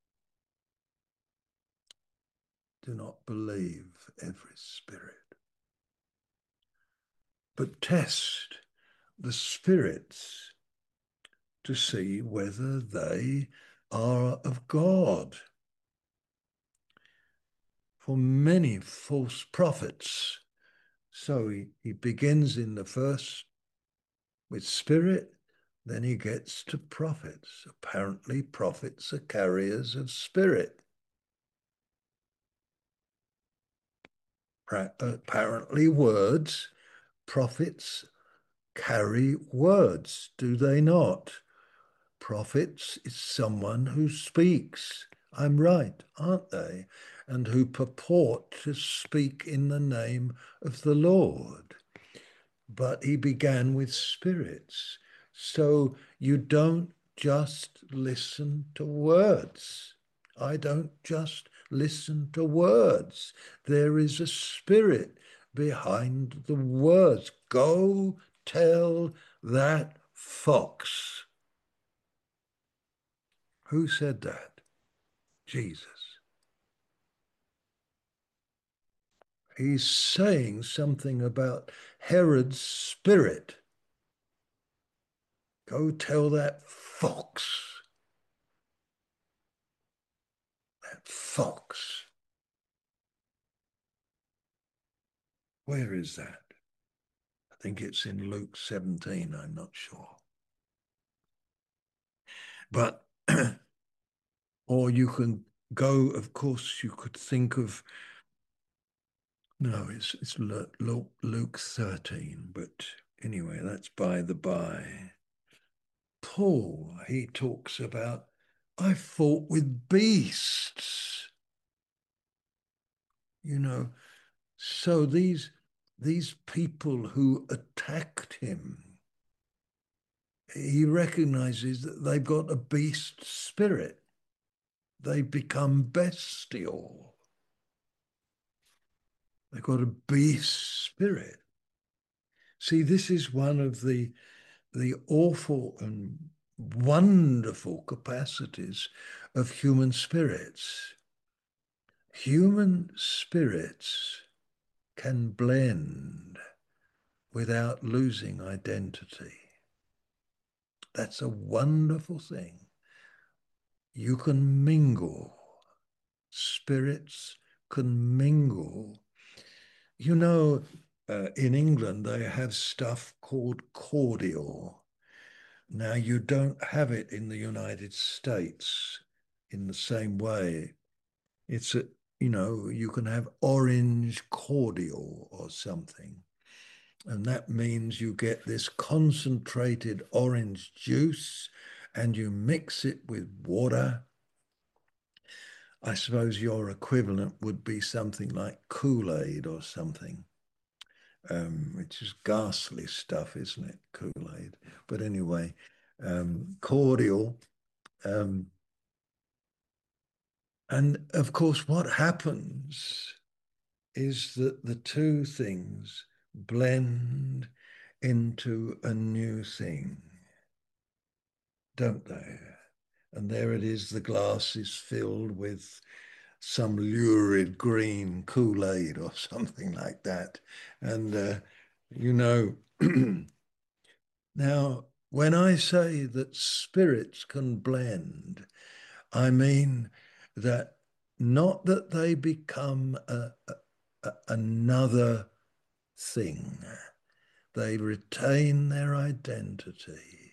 Do not believe every spirit. But test the spirits to see whether they are of God. For many false prophets. So he, he begins in the first with spirit, then he gets to prophets. Apparently, prophets are carriers of spirit. Apparently, words, prophets carry words, do they not? Prophets is someone who speaks. I'm right, aren't they? And who purport to speak in the name of the Lord. But he began with spirits. So you don't just listen to words. I don't just listen to words. There is a spirit behind the words. Go tell that fox. Who said that? Jesus. He's saying something about Herod's spirit. Go tell that fox. That fox. Where is that? I think it's in Luke seventeen, I'm not sure. But, or you can go, of course, you could think of No, it's it's Luke, Luke thirteen, but anyway, that's by the by. Paul, he talks about, I fought with beasts, you know. So these these people who attacked him, he recognizes that they've got a beast spirit. They become bestial. They've got a beast spirit. See, this is one of the the awful and wonderful capacities of human spirits. Human spirits can blend without losing identity. That's a wonderful thing. You can mingle. Spirits can mingle. You know, uh, in England, they have stuff called cordial. Now, you don't have it in the United States in the same way. It's a, you know, you can have orange cordial or something. And that means you get this concentrated orange juice and you mix it with water. I suppose your equivalent would be something like Kool-Aid or something, um, which is ghastly stuff, isn't it? Kool-Aid. But anyway, um, cordial. Um, and of course, what happens is that the two things blend into a new thing, don't they? And there it is, the glass is filled with some lurid green Kool-Aid or something like that. And, uh, you know, now, when I say that spirits can blend, I mean that not that they become a, a, another thing. They retain their identity,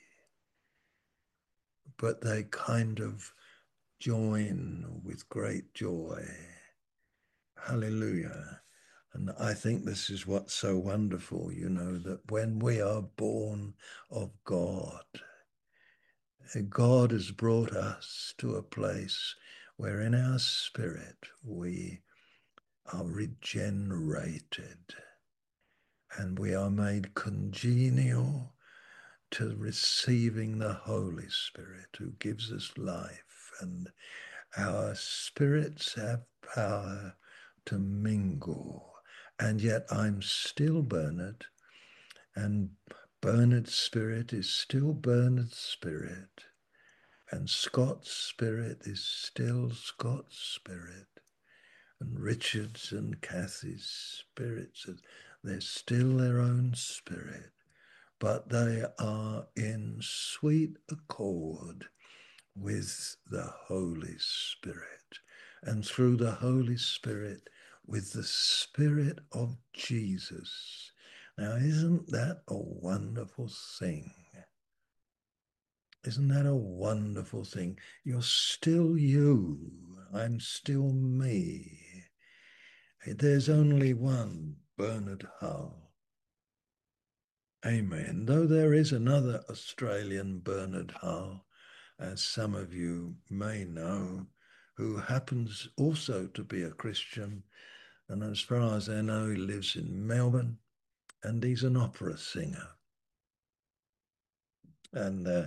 but they kind of join with great joy. Hallelujah. And I think this is what's so wonderful, you know, that when we are born of God, God has brought us to a place where in our spirit we are regenerated and we are made congenial to receiving the Holy Spirit who gives us life, and our spirits have power to mingle. And yet I'm still Bernard, and Bernard's spirit is still Bernard's spirit, and Scott's spirit is still Scott's spirit, and Richard's and Kathy's spirits, they're still their own spirit, but they are in sweet accord with the Holy Spirit, and through the Holy Spirit with the Spirit of Jesus. Now, isn't that a wonderful thing? Isn't that a wonderful thing? You're still you. I'm still me. There's only one Bernard Hull. Amen. Though there is another Australian Bernard Hull, as some of you may know, who happens also to be a Christian. And as far as I know, he lives in Melbourne and he's an opera singer. And uh,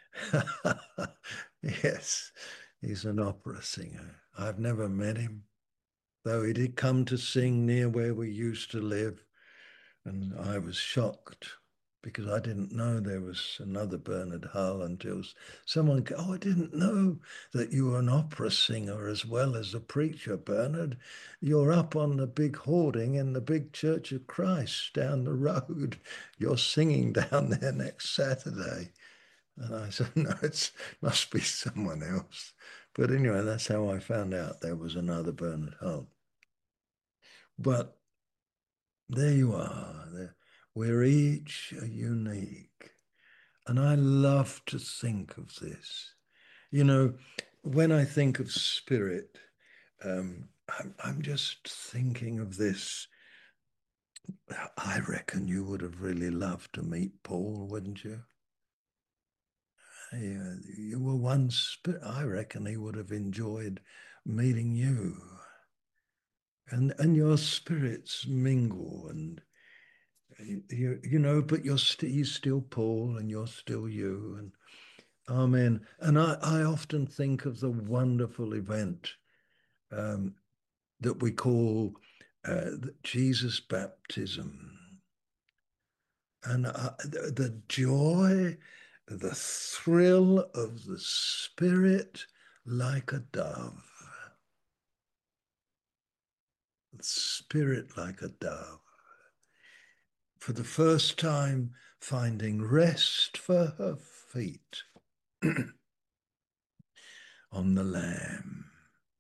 yes, he's an opera singer. I've never met him, though he did come to sing near where we used to live. And I was shocked because I didn't know there was another Bernard Hull until someone, oh, I didn't know that you were an opera singer as well as a preacher, Bernard. You're up on the big hoarding in the big Church of Christ down the road. You're singing down there next Saturday. And I said, no, it must be someone else. But anyway, that's how I found out there was another Bernard Hull. But there you are. We're each unique. And I love to think of this. You know, when I think of spirit, um, I'm, I'm just thinking of this. I reckon you would have really loved to meet Paul, wouldn't you? You, you were once, I reckon he would have enjoyed meeting you. And, and your spirits mingle, and you, you know, but you're st- he's still Paul and you're still you. And amen. And I, I often think of the wonderful event um, that we call uh, Jesus' baptism. And uh, the, the joy, the thrill of the Spirit like a dove. The Spirit like a dove. For the first time, finding rest for her feet on the Lamb.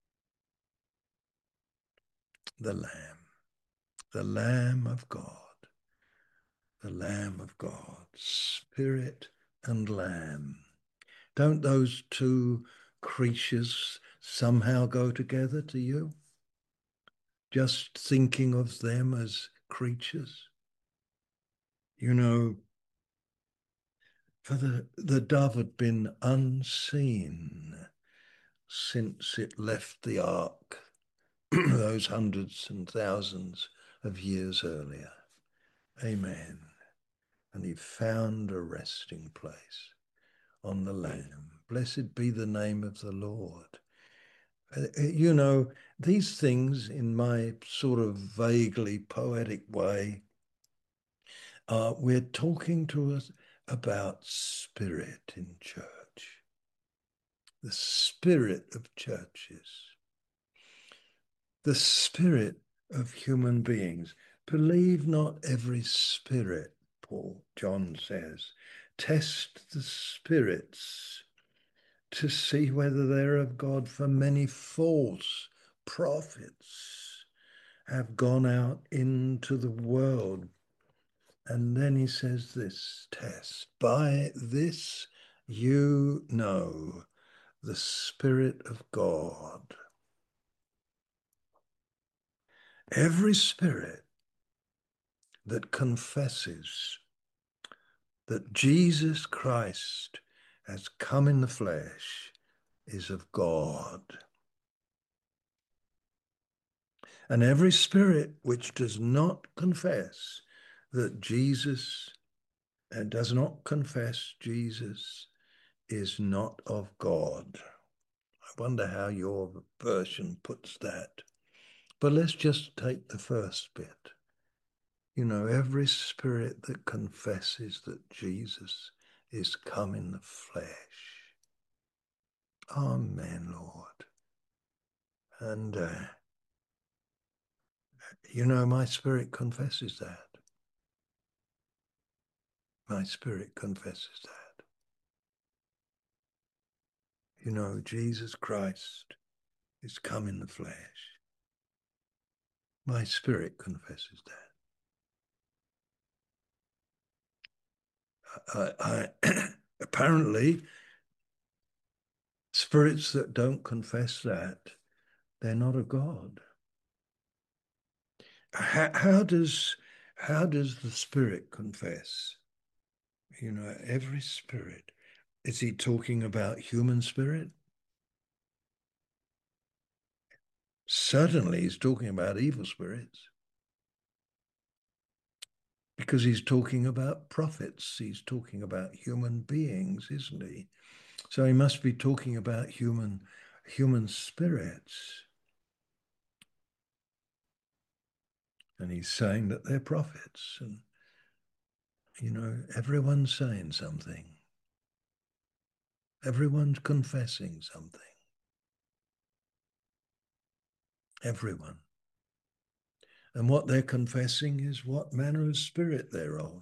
The Lamb. The Lamb of God. The Lamb of God. Spirit and Lamb. Don't those two creatures somehow go together to you? Just thinking of them as creatures. You know, for the, the dove had been unseen since it left the ark those hundreds and thousands of years earlier. Amen. And he found a resting place on the Lamb. Blessed be the name of the Lord. Uh, you know, these things, in my sort of vaguely poetic way, uh, we're talking to us about spirit in church, the spirit of churches, the spirit of human beings. Believe not every spirit, Paul John says. Test the spirits to see whether they're of God, for many false prophets have gone out into the world. And then he says this test, by this you know the Spirit of God. Every spirit that confesses that Jesus Christ has come in the flesh is of God. And every spirit which does not confess that Jesus and does not confess Jesus is not of God. I wonder how your version puts that. But let's just take the first bit. You know, every spirit that confesses that Jesus is come in the flesh. Amen, Lord. And, uh, you know, my spirit confesses that. My spirit confesses that. You know, Jesus Christ is come in the flesh. My spirit confesses that. I, I apparently, spirits that don't confess that, they're not of God. How, how does how does the Spirit confess? You know, every spirit. Is he talking about human spirit? Certainly he's talking about evil spirits, because he's talking about prophets. He's talking about human beings, isn't he? So he must be talking about human human spirits. And he's saying that they're prophets. And, you know, everyone's saying something. Everyone's confessing something. Everyone. And what they're confessing is what manner of spirit they're of.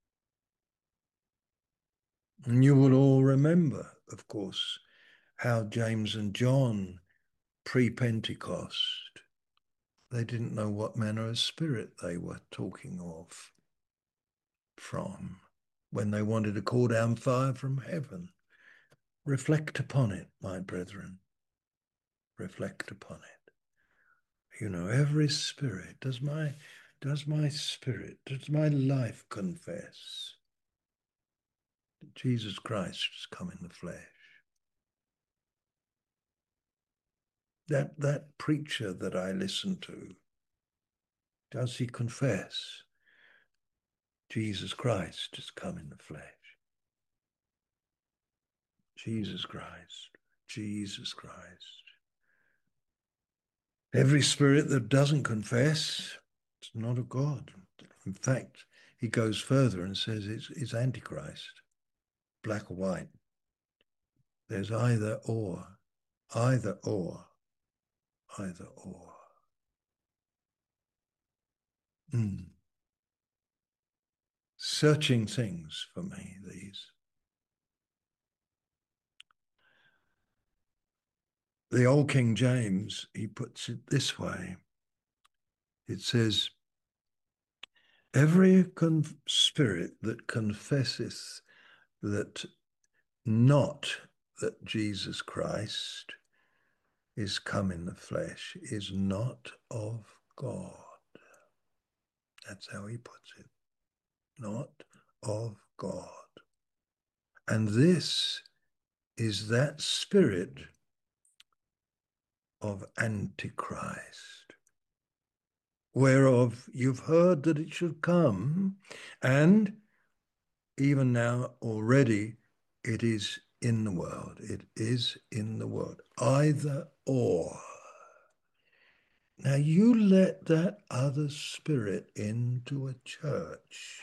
And you will all remember, of course, how James and John, pre-Pentecost, they didn't know what manner of spirit they were talking of from when they wanted to call down fire from heaven. Reflect upon it, my brethren. Reflect upon it. You know, every spirit. Does my Does my spirit, does my life confess that Jesus Christ has come in the flesh? That, that preacher that I listen to, does he confess Jesus Christ has come in the flesh? Jesus Christ, Jesus Christ. Every spirit that doesn't confess, it's not of God. In fact, he goes further and says it's, it's Antichrist, black or white. There's either or, either or, either or. Mm. Searching things for me, these. The old King James, he puts it this way. It says, every spirit that confesseth that not that Jesus Christ is come in the flesh is not of God. That's how he puts it. Not of God. And this is that spirit of Antichrist, whereof you've heard that it should come, and even now already it is in the world. It is in the world. Either or. Now you let that other spirit into a church.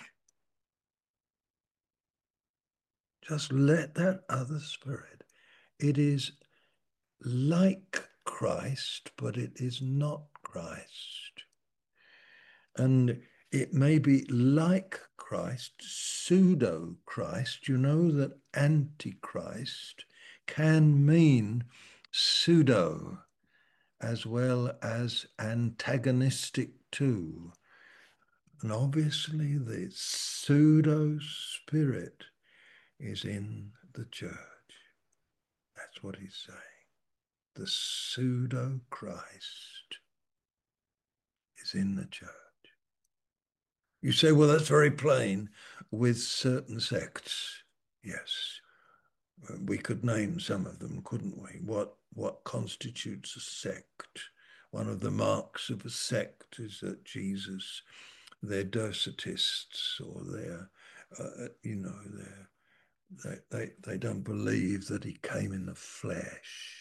Just let that other spirit. It is like Christ, but it is not Christ. And it may be like Christ, pseudo-Christ. You know that Antichrist can mean pseudo as well as antagonistic too. And obviously the pseudo-spirit is in the church. That's what he's saying. The pseudo-Christ is in the church. You say, well, that's very plain with certain sects. Yes, we could name some of them, couldn't we? What, what constitutes a sect? One of the marks of a sect is that Jesus, they're Docetists, or they're, uh, you know, they're, they, they, they don't believe that he came in the flesh.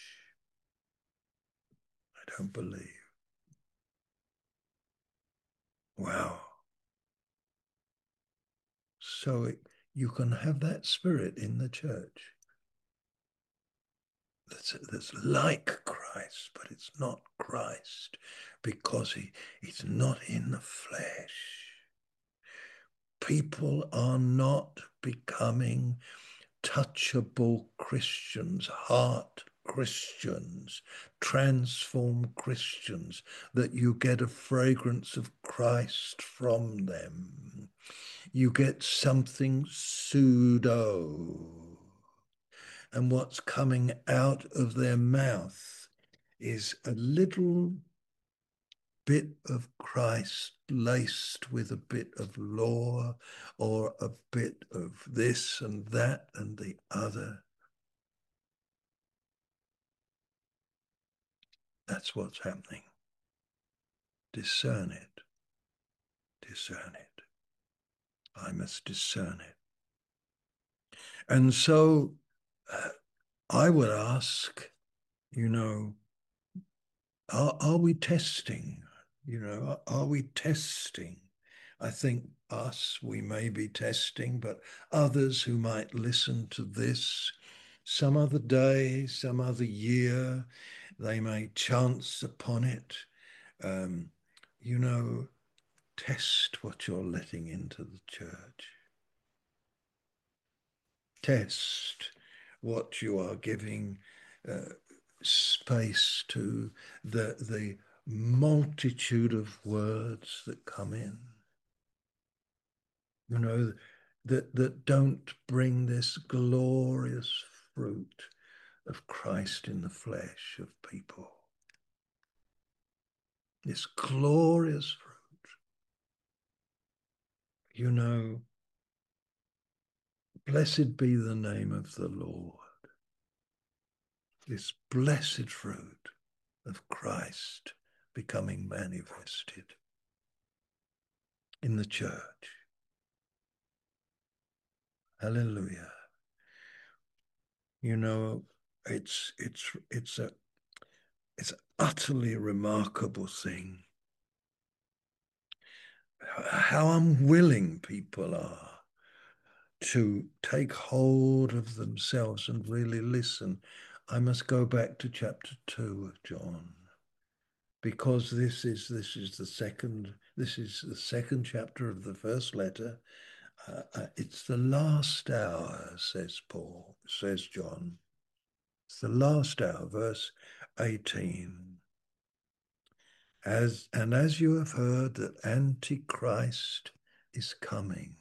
I don't believe. Wow. So it, you can have that spirit in the church that's, that's like Christ, but it's not Christ because he, it's not in the flesh. People are not becoming touchable Christians, heart Christians, transformed Christians, that you get a fragrance of Christ from them. You get something pseudo. And what's coming out of their mouth is a little bit of Christ laced with a bit of law, or a bit of this and that and the other. That's what's happening. Discern it. Discern it. I must discern it. And so uh, I would ask, you know, are, are we testing? You know, are, are we testing? I think us, we may be testing, but others who might listen to this some other day, some other year, they may chance upon it. Um, you know, test what you're letting into the church. Test what you are giving uh, space to, the, the multitude of words that come in. You know, that, that don't bring this glorious fruit of Christ in the flesh of people. This glorious fruit. You know, blessed be the name of the Lord. This blessed fruit of Christ becoming manifested in the church. Hallelujah. You know, it's it's it's a it's an utterly remarkable thing how unwilling people are to take hold of themselves and really listen. I must go back to chapter two of John, because this is this is the second this is the second chapter of the first letter. Uh, uh, it's the last hour, says Paul, says John. It's the last hour, verse eighteen. As and as you have heard that Antichrist is coming,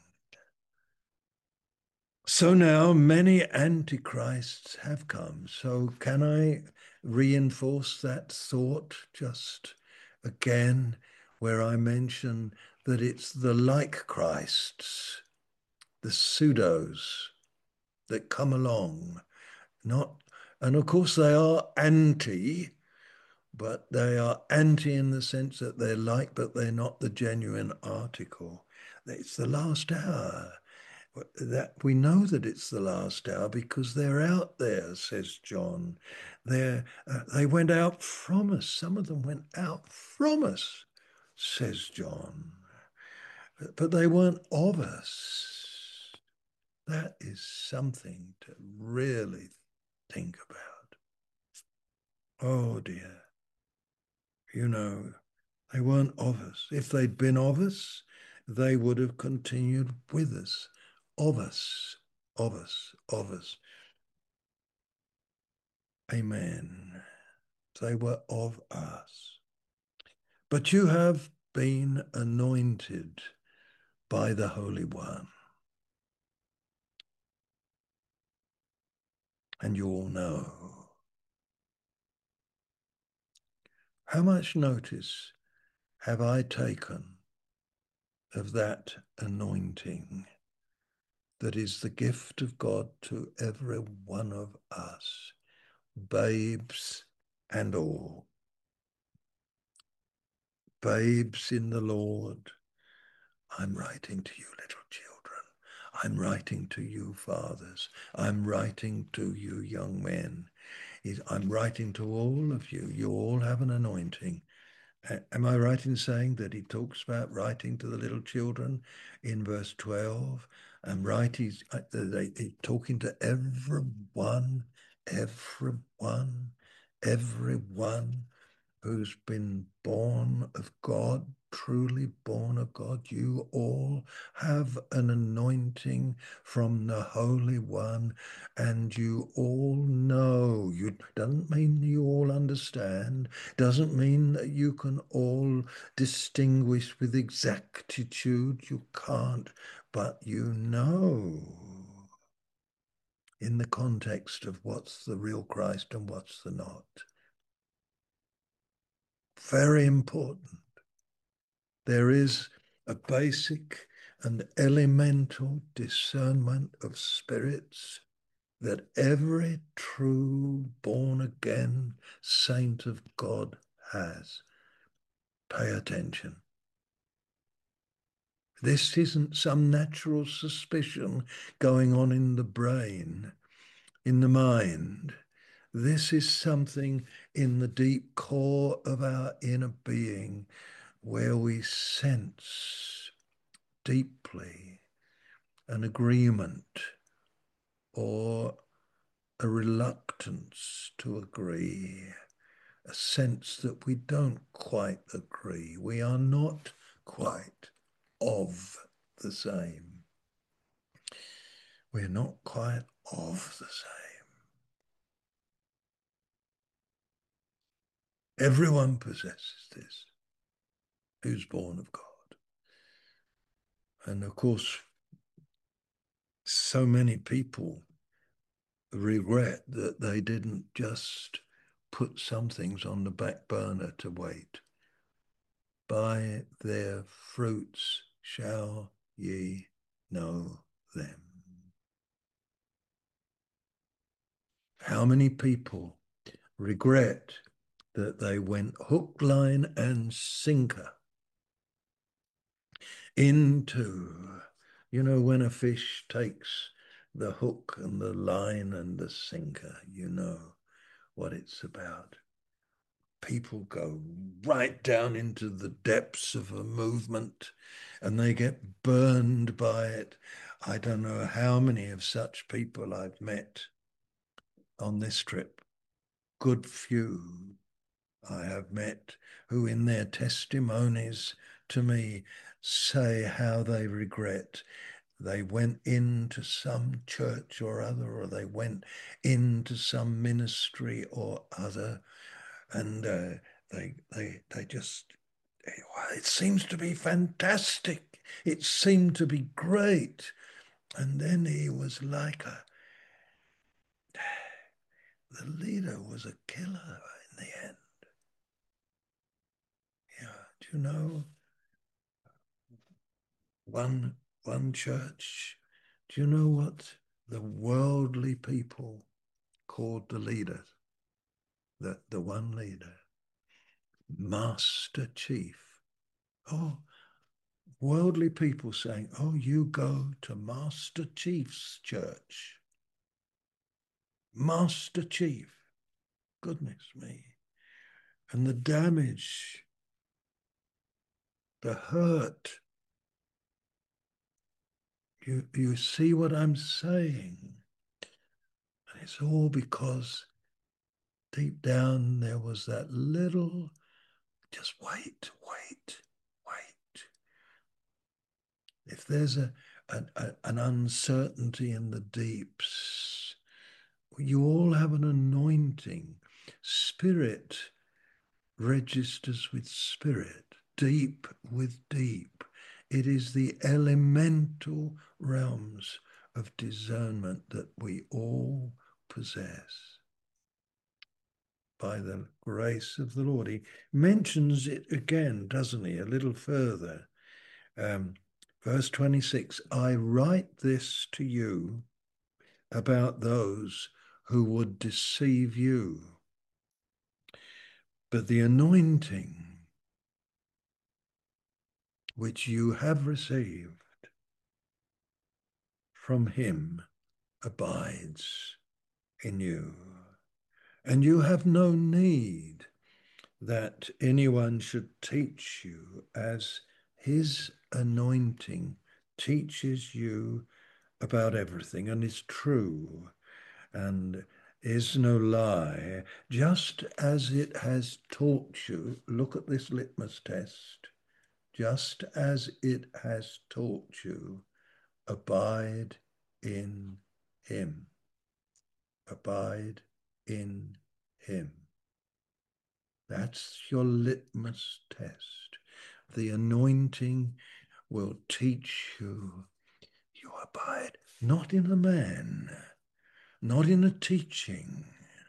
so now many antichrists have come. So can I reinforce that thought just again, where I mention that it's the like Christs, the pseudos that come along, not, and of course they are anti, but they are anti in the sense that they're like, but they're not the genuine article. It's the last hour. That we know that it's the last hour because they're out there, says John. They're, uh, they went out from us. Some of them went out from us, says John. But they weren't of us. That is something to really think about. Oh dear. You know, they weren't of us. If they'd been of us, they would have continued with us. Of us, of us, of us. Amen. They were of us. But you have been anointed by the Holy One. And you all know. How much notice have I taken of that anointing that is the gift of God to every one of us, babes and all? Babes in the Lord, I'm writing to you, little children. I'm writing to you, fathers. I'm writing to you, young men. I'm writing to all of you. You all have an anointing. Am I right in saying that he talks about writing to the little children in verse twelve? And right, he's, uh, they, he's talking to everyone, everyone, everyone who's been born of God, truly born of God. You all have an anointing from the Holy One, and you all know. You doesn't mean you all understand, doesn't mean that you can all distinguish with exactitude. You can't, but you know in the context of what's the real Christ and what's the not. Very important. There is a basic and elemental discernment of spirits that every true born-again saint of God has. Pay attention. This isn't some natural suspicion going on in the brain, in the mind. This is something in the deep core of our inner being, where we sense deeply an agreement or a reluctance to agree, a sense that we don't quite agree. We are not quite of the same. We're not quite of the same. Everyone possesses this who's born of God. And of course, so many people regret that they didn't just put some things on the back burner to wait. By their fruits shall ye know them. How many people regret that they went hook, line, and sinker into, you know, when a fish takes the hook and the line and the sinker, you know what it's about. People go right down into the depths of a movement and they get burned by it. I don't know how many of such people I've met on this trip. Good few I have met who in their testimonies to me say how they regret they went into some church or other, or they went into some ministry or other, and uh, they they they just, it seems to be fantastic. It seemed to be great, and then he was like a the leader was a killer in the end. Yeah, do you know one one church? Do you know what the worldly people called the leader? The the one leader, Master Chief. Oh, worldly people saying, "Oh, you go to Master Chief's church." Master Chief. Goodness me. And the damage, the hurt. You, you see what I'm saying? And it's all because deep down there was that little, just wait, wait, wait. If there's a, a, a an uncertainty in the deeps, you all have an anointing. Spirit registers with spirit, deep with deep. It is the elemental realms of discernment that we all possess by the grace of the Lord. He mentions it again, doesn't he, a little further. Um, verse twenty-six, I write this to you about those who would deceive you. But the anointing which you have received from him abides in you. And you have no need that anyone should teach you, as his anointing teaches you about everything and is true and is no lie, just as it has taught you. Look at this litmus test. Just as it has taught you, abide in him. Abide in him. That's your litmus test. The anointing will teach you. You abide not in a man, not in a teaching,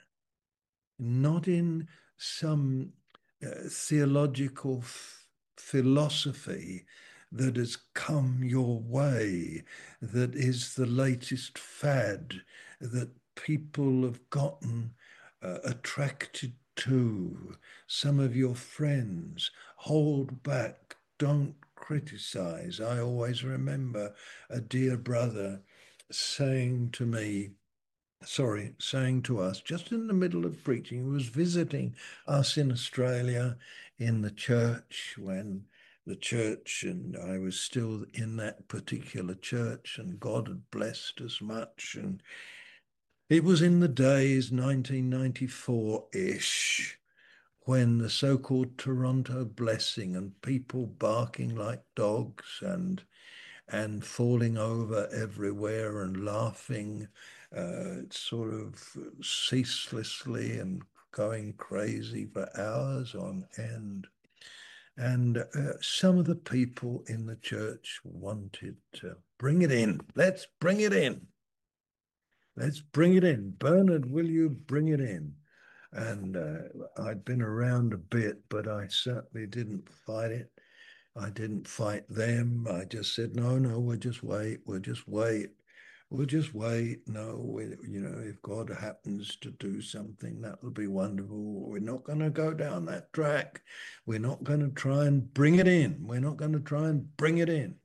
not in some uh, theological f- philosophy that has come your way, that is the latest fad, that people have gotten uh, attracted to. Some of your friends hold back, don't criticize. I always remember a dear brother saying to me, sorry, saying to us just in the middle of preaching, he was visiting us in Australia in the church when the church, and I was still in that particular church, and God had blessed us much. And it was in the days nineteen ninety-four-ish when the so-called Toronto blessing and people barking like dogs and and falling over everywhere and laughing uh, sort of ceaselessly and going crazy for hours on end. And uh, some of the people in the church wanted to bring it in. Let's bring it in. Let's bring it in. Bernard, will you bring it in? And uh, I'd been around a bit, but I certainly didn't fight it. I didn't fight them. I just said, no, no, we'll just wait. We'll just wait. We'll just wait. No, we, you know, if God happens to do something, that will be wonderful. We're not going to go down that track. We're not going to try and bring it in. We're not going to try and bring it in.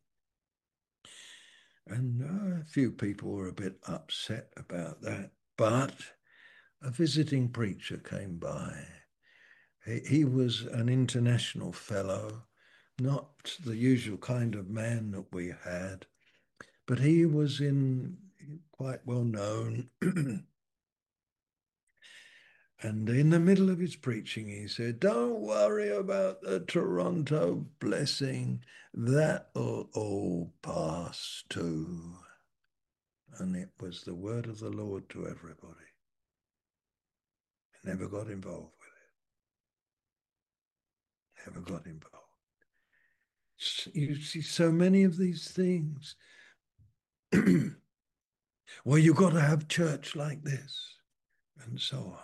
And uh, a few people were a bit upset about that. But a visiting preacher came by. He, he was an international fellow, not the usual kind of man that we had, but he was in quite well known. And in the middle of his preaching, he said, don't worry about the Toronto blessing. That'll all pass too. And it was the word of the Lord to everybody. Never got involved with it. Never got involved. You see so many of these things. Well, you've got to have church like this, and so on.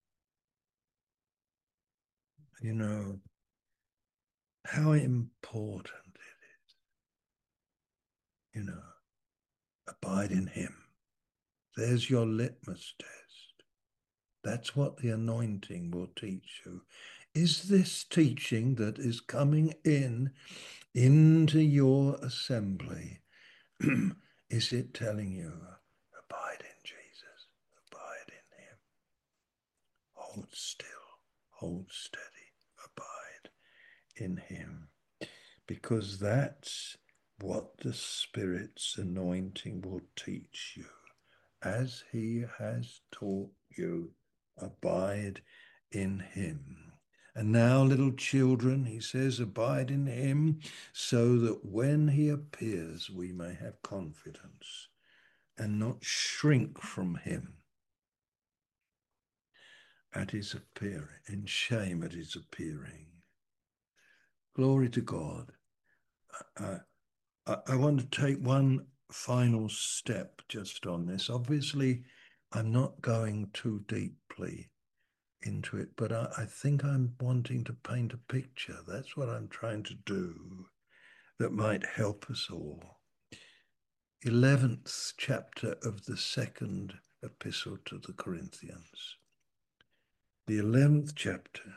You know, how important it is, you know, abide in him. There's your litmus test. That's what the anointing will teach you. Is this teaching that is coming in into your assembly, is it telling you, abide in Jesus, abide in him, hold still, hold steady, abide in him? Because that's what the Spirit's anointing will teach you. As he has taught you, abide in him. And now, little children, he says, abide in him, so that when he appears, we may have confidence and not shrink from him at his appearing, in shame at his appearing. Glory to God. I, I, I want to take one final step just on this. Obviously, I'm not going too deeply into it, but I, I think I'm wanting to paint a picture. That's what I'm trying to do that might help us all. eleventh chapter of the second epistle to the Corinthians. The eleventh chapter.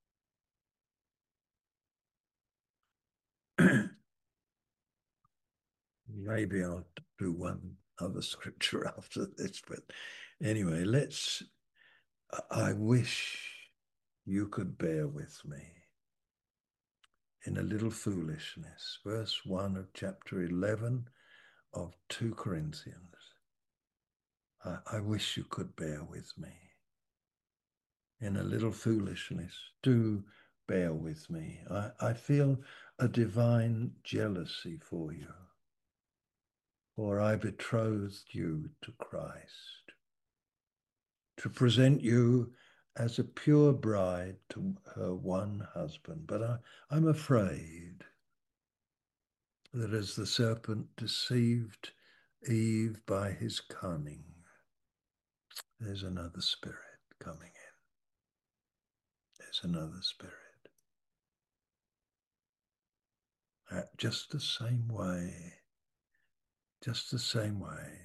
Maybe I'll do one other scripture after this, but anyway, let's, I wish you could bear with me in a little foolishness. Verse one of chapter eleven of two Corinthians. I, I wish you could bear with me in a little foolishness. Do bear with me. I, I feel a divine jealousy for you, for I betrothed you to Christ, to present you as a pure bride to her one husband. But I, I'm afraid that as the serpent deceived Eve by his cunning, there's another spirit coming in. There's another spirit. Uh, just the same way, just the same way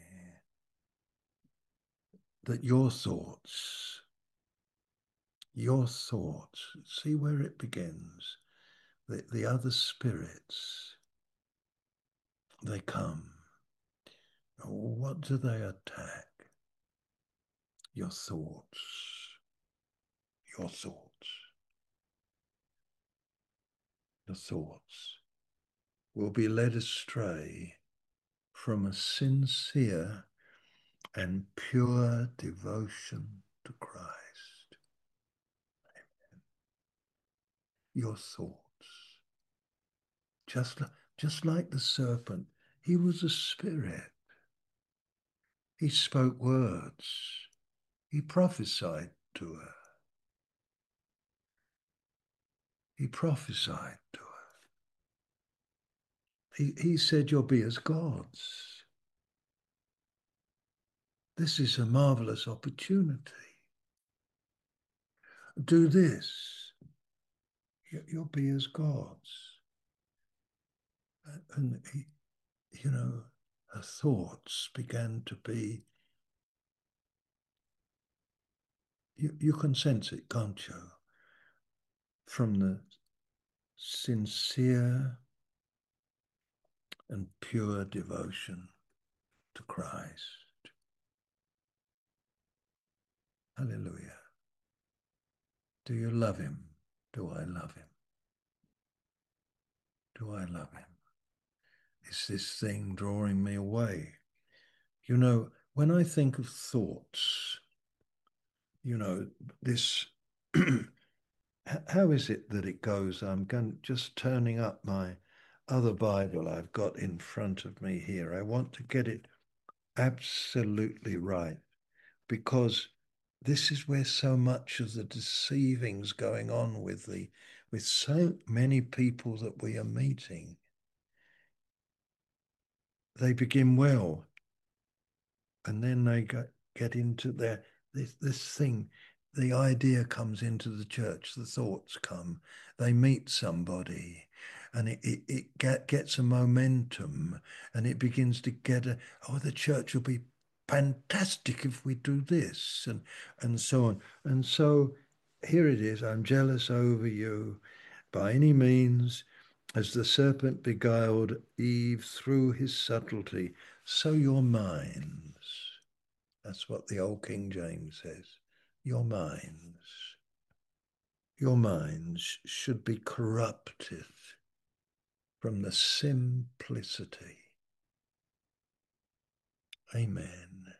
that your thoughts, your thoughts, see where it begins. The, the other spirits, they come. What do they attack? Your thoughts, your thoughts, your thoughts will be led astray from a sincere and pure devotion to Christ. Amen. Your thoughts, just, just like the serpent, he was a spirit. He spoke words. He prophesied to her. He prophesied to her. He, he said, you'll be as gods. This is a marvelous opportunity. Do this. You'll be as gods. And, he, you know, her thoughts began to be, you, you can sense it, can't you? From the sincere and pure devotion to Christ. Hallelujah. Do you love him? Do I love him? Do I love him? Is this thing drawing me away? You know, when I think of thoughts, you know, this, how is it that it goes? I'm going, just turning up my other Bible I've got in front of me here. I want to get it absolutely right, because this is where so much of the deceiving's going on with the with so many people that we are meeting. They begin well, and then they go, get into their this this thing. The idea comes into the church. The thoughts come. They meet somebody, and it it, it get, gets a momentum, and it begins to get a. Oh, the church will be fantastic if we do this, and and so on. And so here it is. I'm jealous over you. By any means, as the serpent beguiled Eve through his subtlety, so your minds. That's what the old King James says. Your minds. Your minds should be corrupted from the simplicity. Amen.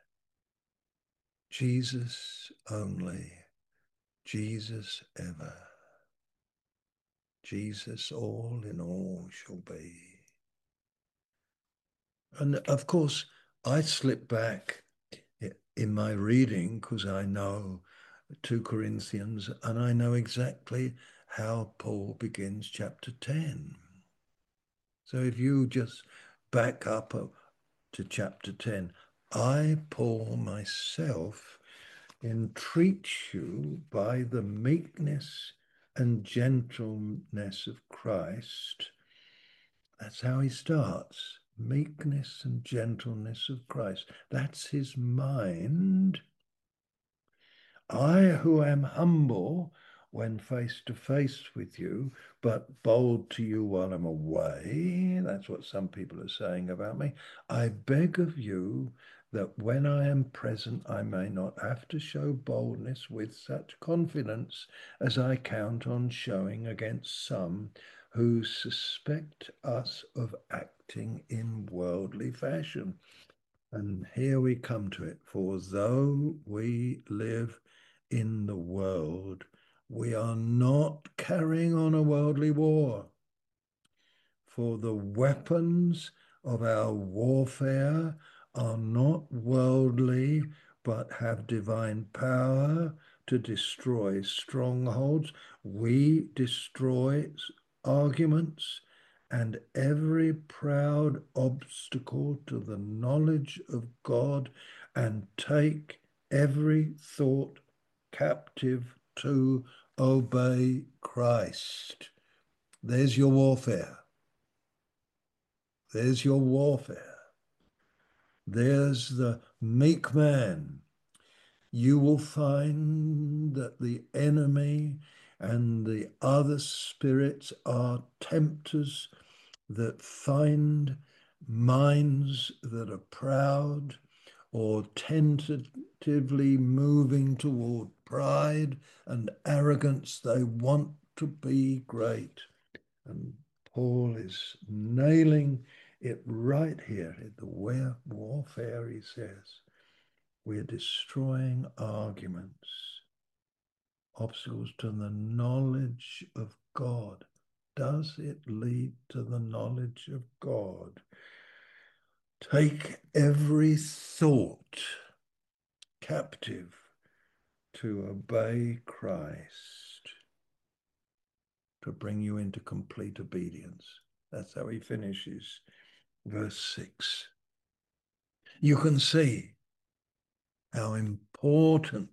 Jesus only, Jesus ever. Jesus all in all shall be. And of course, I slip back in my reading because I know two Corinthians and I know exactly how Paul begins chapter ten. So if you just back up to chapter ten, I, Paul, myself, entreat you by the meekness and gentleness of Christ. That's how he starts. Meekness and gentleness of Christ. That's his mind. I, who am humble when face to face with you, but bold to you while I'm away. That's what some people are saying about me. I beg of you that when I am present, I may not have to show boldness with such confidence as I count on showing against some who suspect us of acting in worldly fashion. And here we come to it. For though we live in the world, we are not carrying on a worldly war. For the weapons of our warfare are not worldly, but have divine power to destroy strongholds. We destroy arguments and every proud obstacle to the knowledge of God, and take every thought captive to obey Christ. There's your warfare. There's your warfare. There's the meek man. You will find that the enemy and the other spirits are tempters that find minds that are proud or tentatively moving toward pride and arrogance. They want to be great. And Paul is nailing it right here in the warfare, he says. We're destroying arguments, obstacles to the knowledge of God. Does it lead to the knowledge of God? Take every thought captive to obey Christ, to bring you into complete obedience. That's how he finishes verse six. You can see how important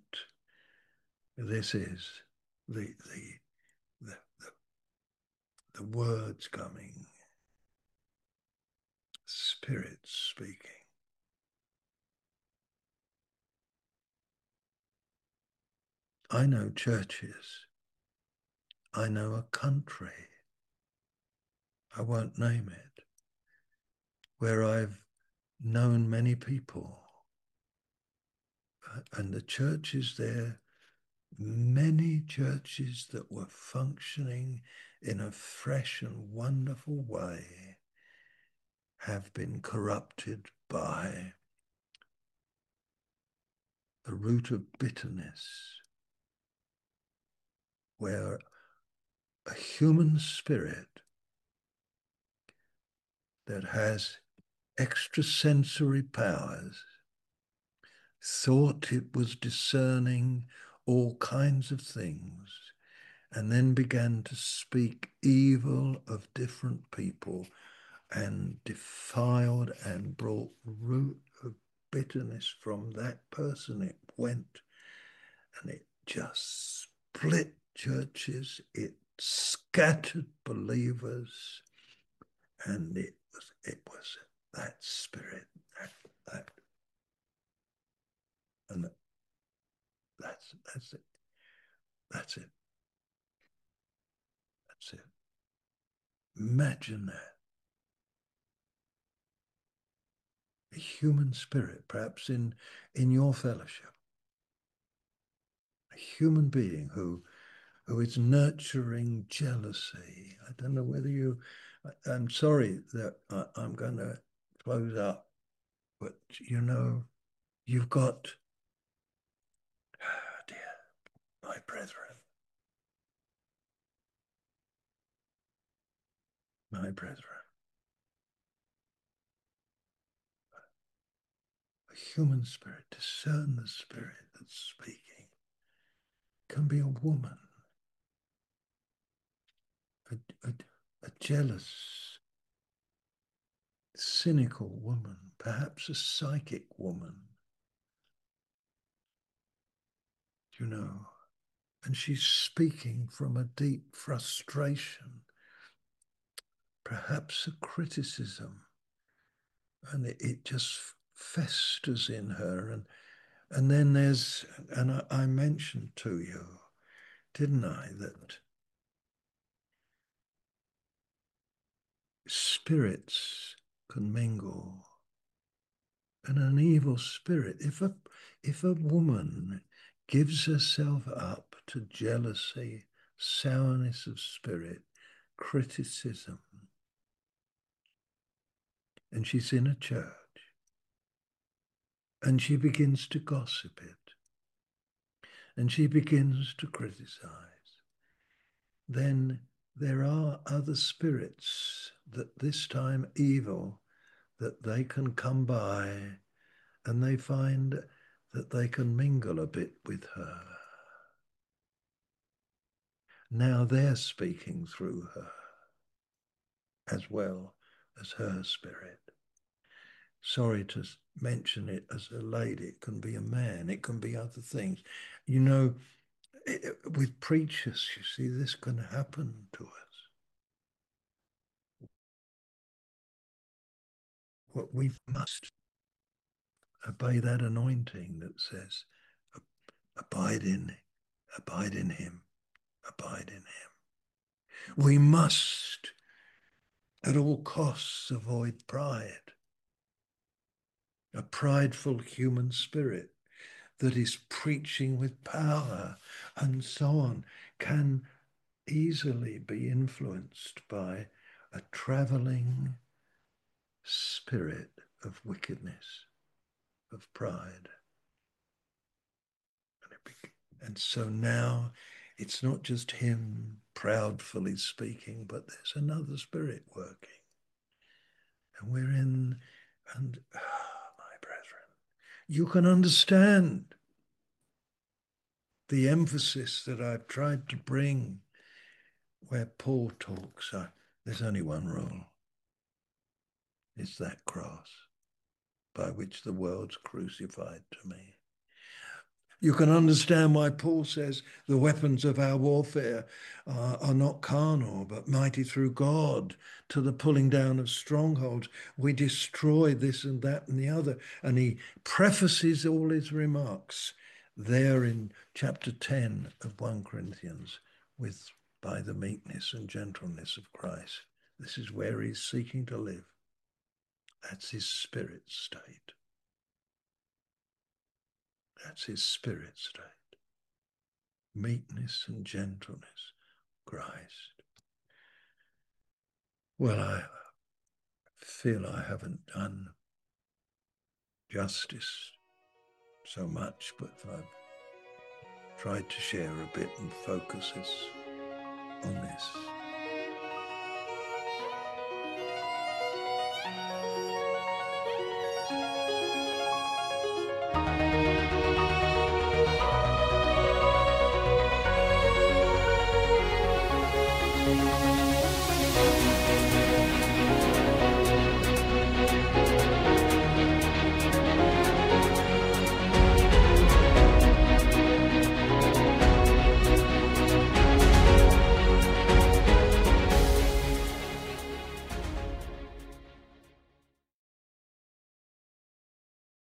this is, the, the, the, the, the words coming. Spirit speaking. I know churches. I know a country. I won't name it, where I've known many people. And the churches there, many churches that were functioning in a fresh and wonderful way, have been corrupted by the root of bitterness, where a human spirit that has extrasensory powers thought it was discerning all kinds of things, and then began to speak evil of different people, and defiled and brought root of bitterness from that person. It went and it just split churches, it scattered believers, and it was it was that spirit, that, that and that's that's it. That's it. That's it. Imagine that. A human spirit, perhaps in in your fellowship, a human being who who is nurturing jealousy. I don't know whether you, I, I'm sorry that I, I'm going to close up, but you know, you've got, oh dear, my brethren, my brethren, a human spirit, discern the spirit that's speaking. Can be a woman, a, a, a jealous, cynical woman, perhaps a psychic woman, you know, and she's speaking from a deep frustration, perhaps a criticism, and it, it just festers in her. And and then there's, and I, I mentioned to you, didn't I, that spirits can mingle, and an evil spirit, if a if a woman gives herself up to jealousy, sourness of spirit, criticism, and she's in a church and she begins to gossip it and she begins to criticize, then there are other spirits, that this time evil, that they can come by and they find that they can mingle a bit with her. Now they're speaking through her as well as her spirit. Sorry to mention it as a lady, it can be a man, it can be other things. You know, it, with preachers, you see, this can happen to us. What we must obey that anointing that says, abide in, abide in him, abide in him. We must at all costs avoid pride, a prideful human spirit that is preaching with power and so on can easily be influenced by a traveling spirit of wickedness, of pride. And so now it's not just him proudly speaking, but there's another spirit working. And we're in, and oh, my brethren, you can understand the emphasis that I've tried to bring where Paul talks. Uh, there's only one rule. It's that cross by which the world's crucified to me. You can understand why Paul says the weapons of our warfare are, are not carnal, but mighty through God to the pulling down of strongholds. We destroy this and that and the other. And he prefaces all his remarks there in chapter ten of First Corinthians with by the meekness and gentleness of Christ. This is where he's seeking to live. That's his spirit state. That's his spirit state. Meekness and gentleness, Christ. Well, I feel I haven't done justice so much, but I've tried to share a bit and focus this on this.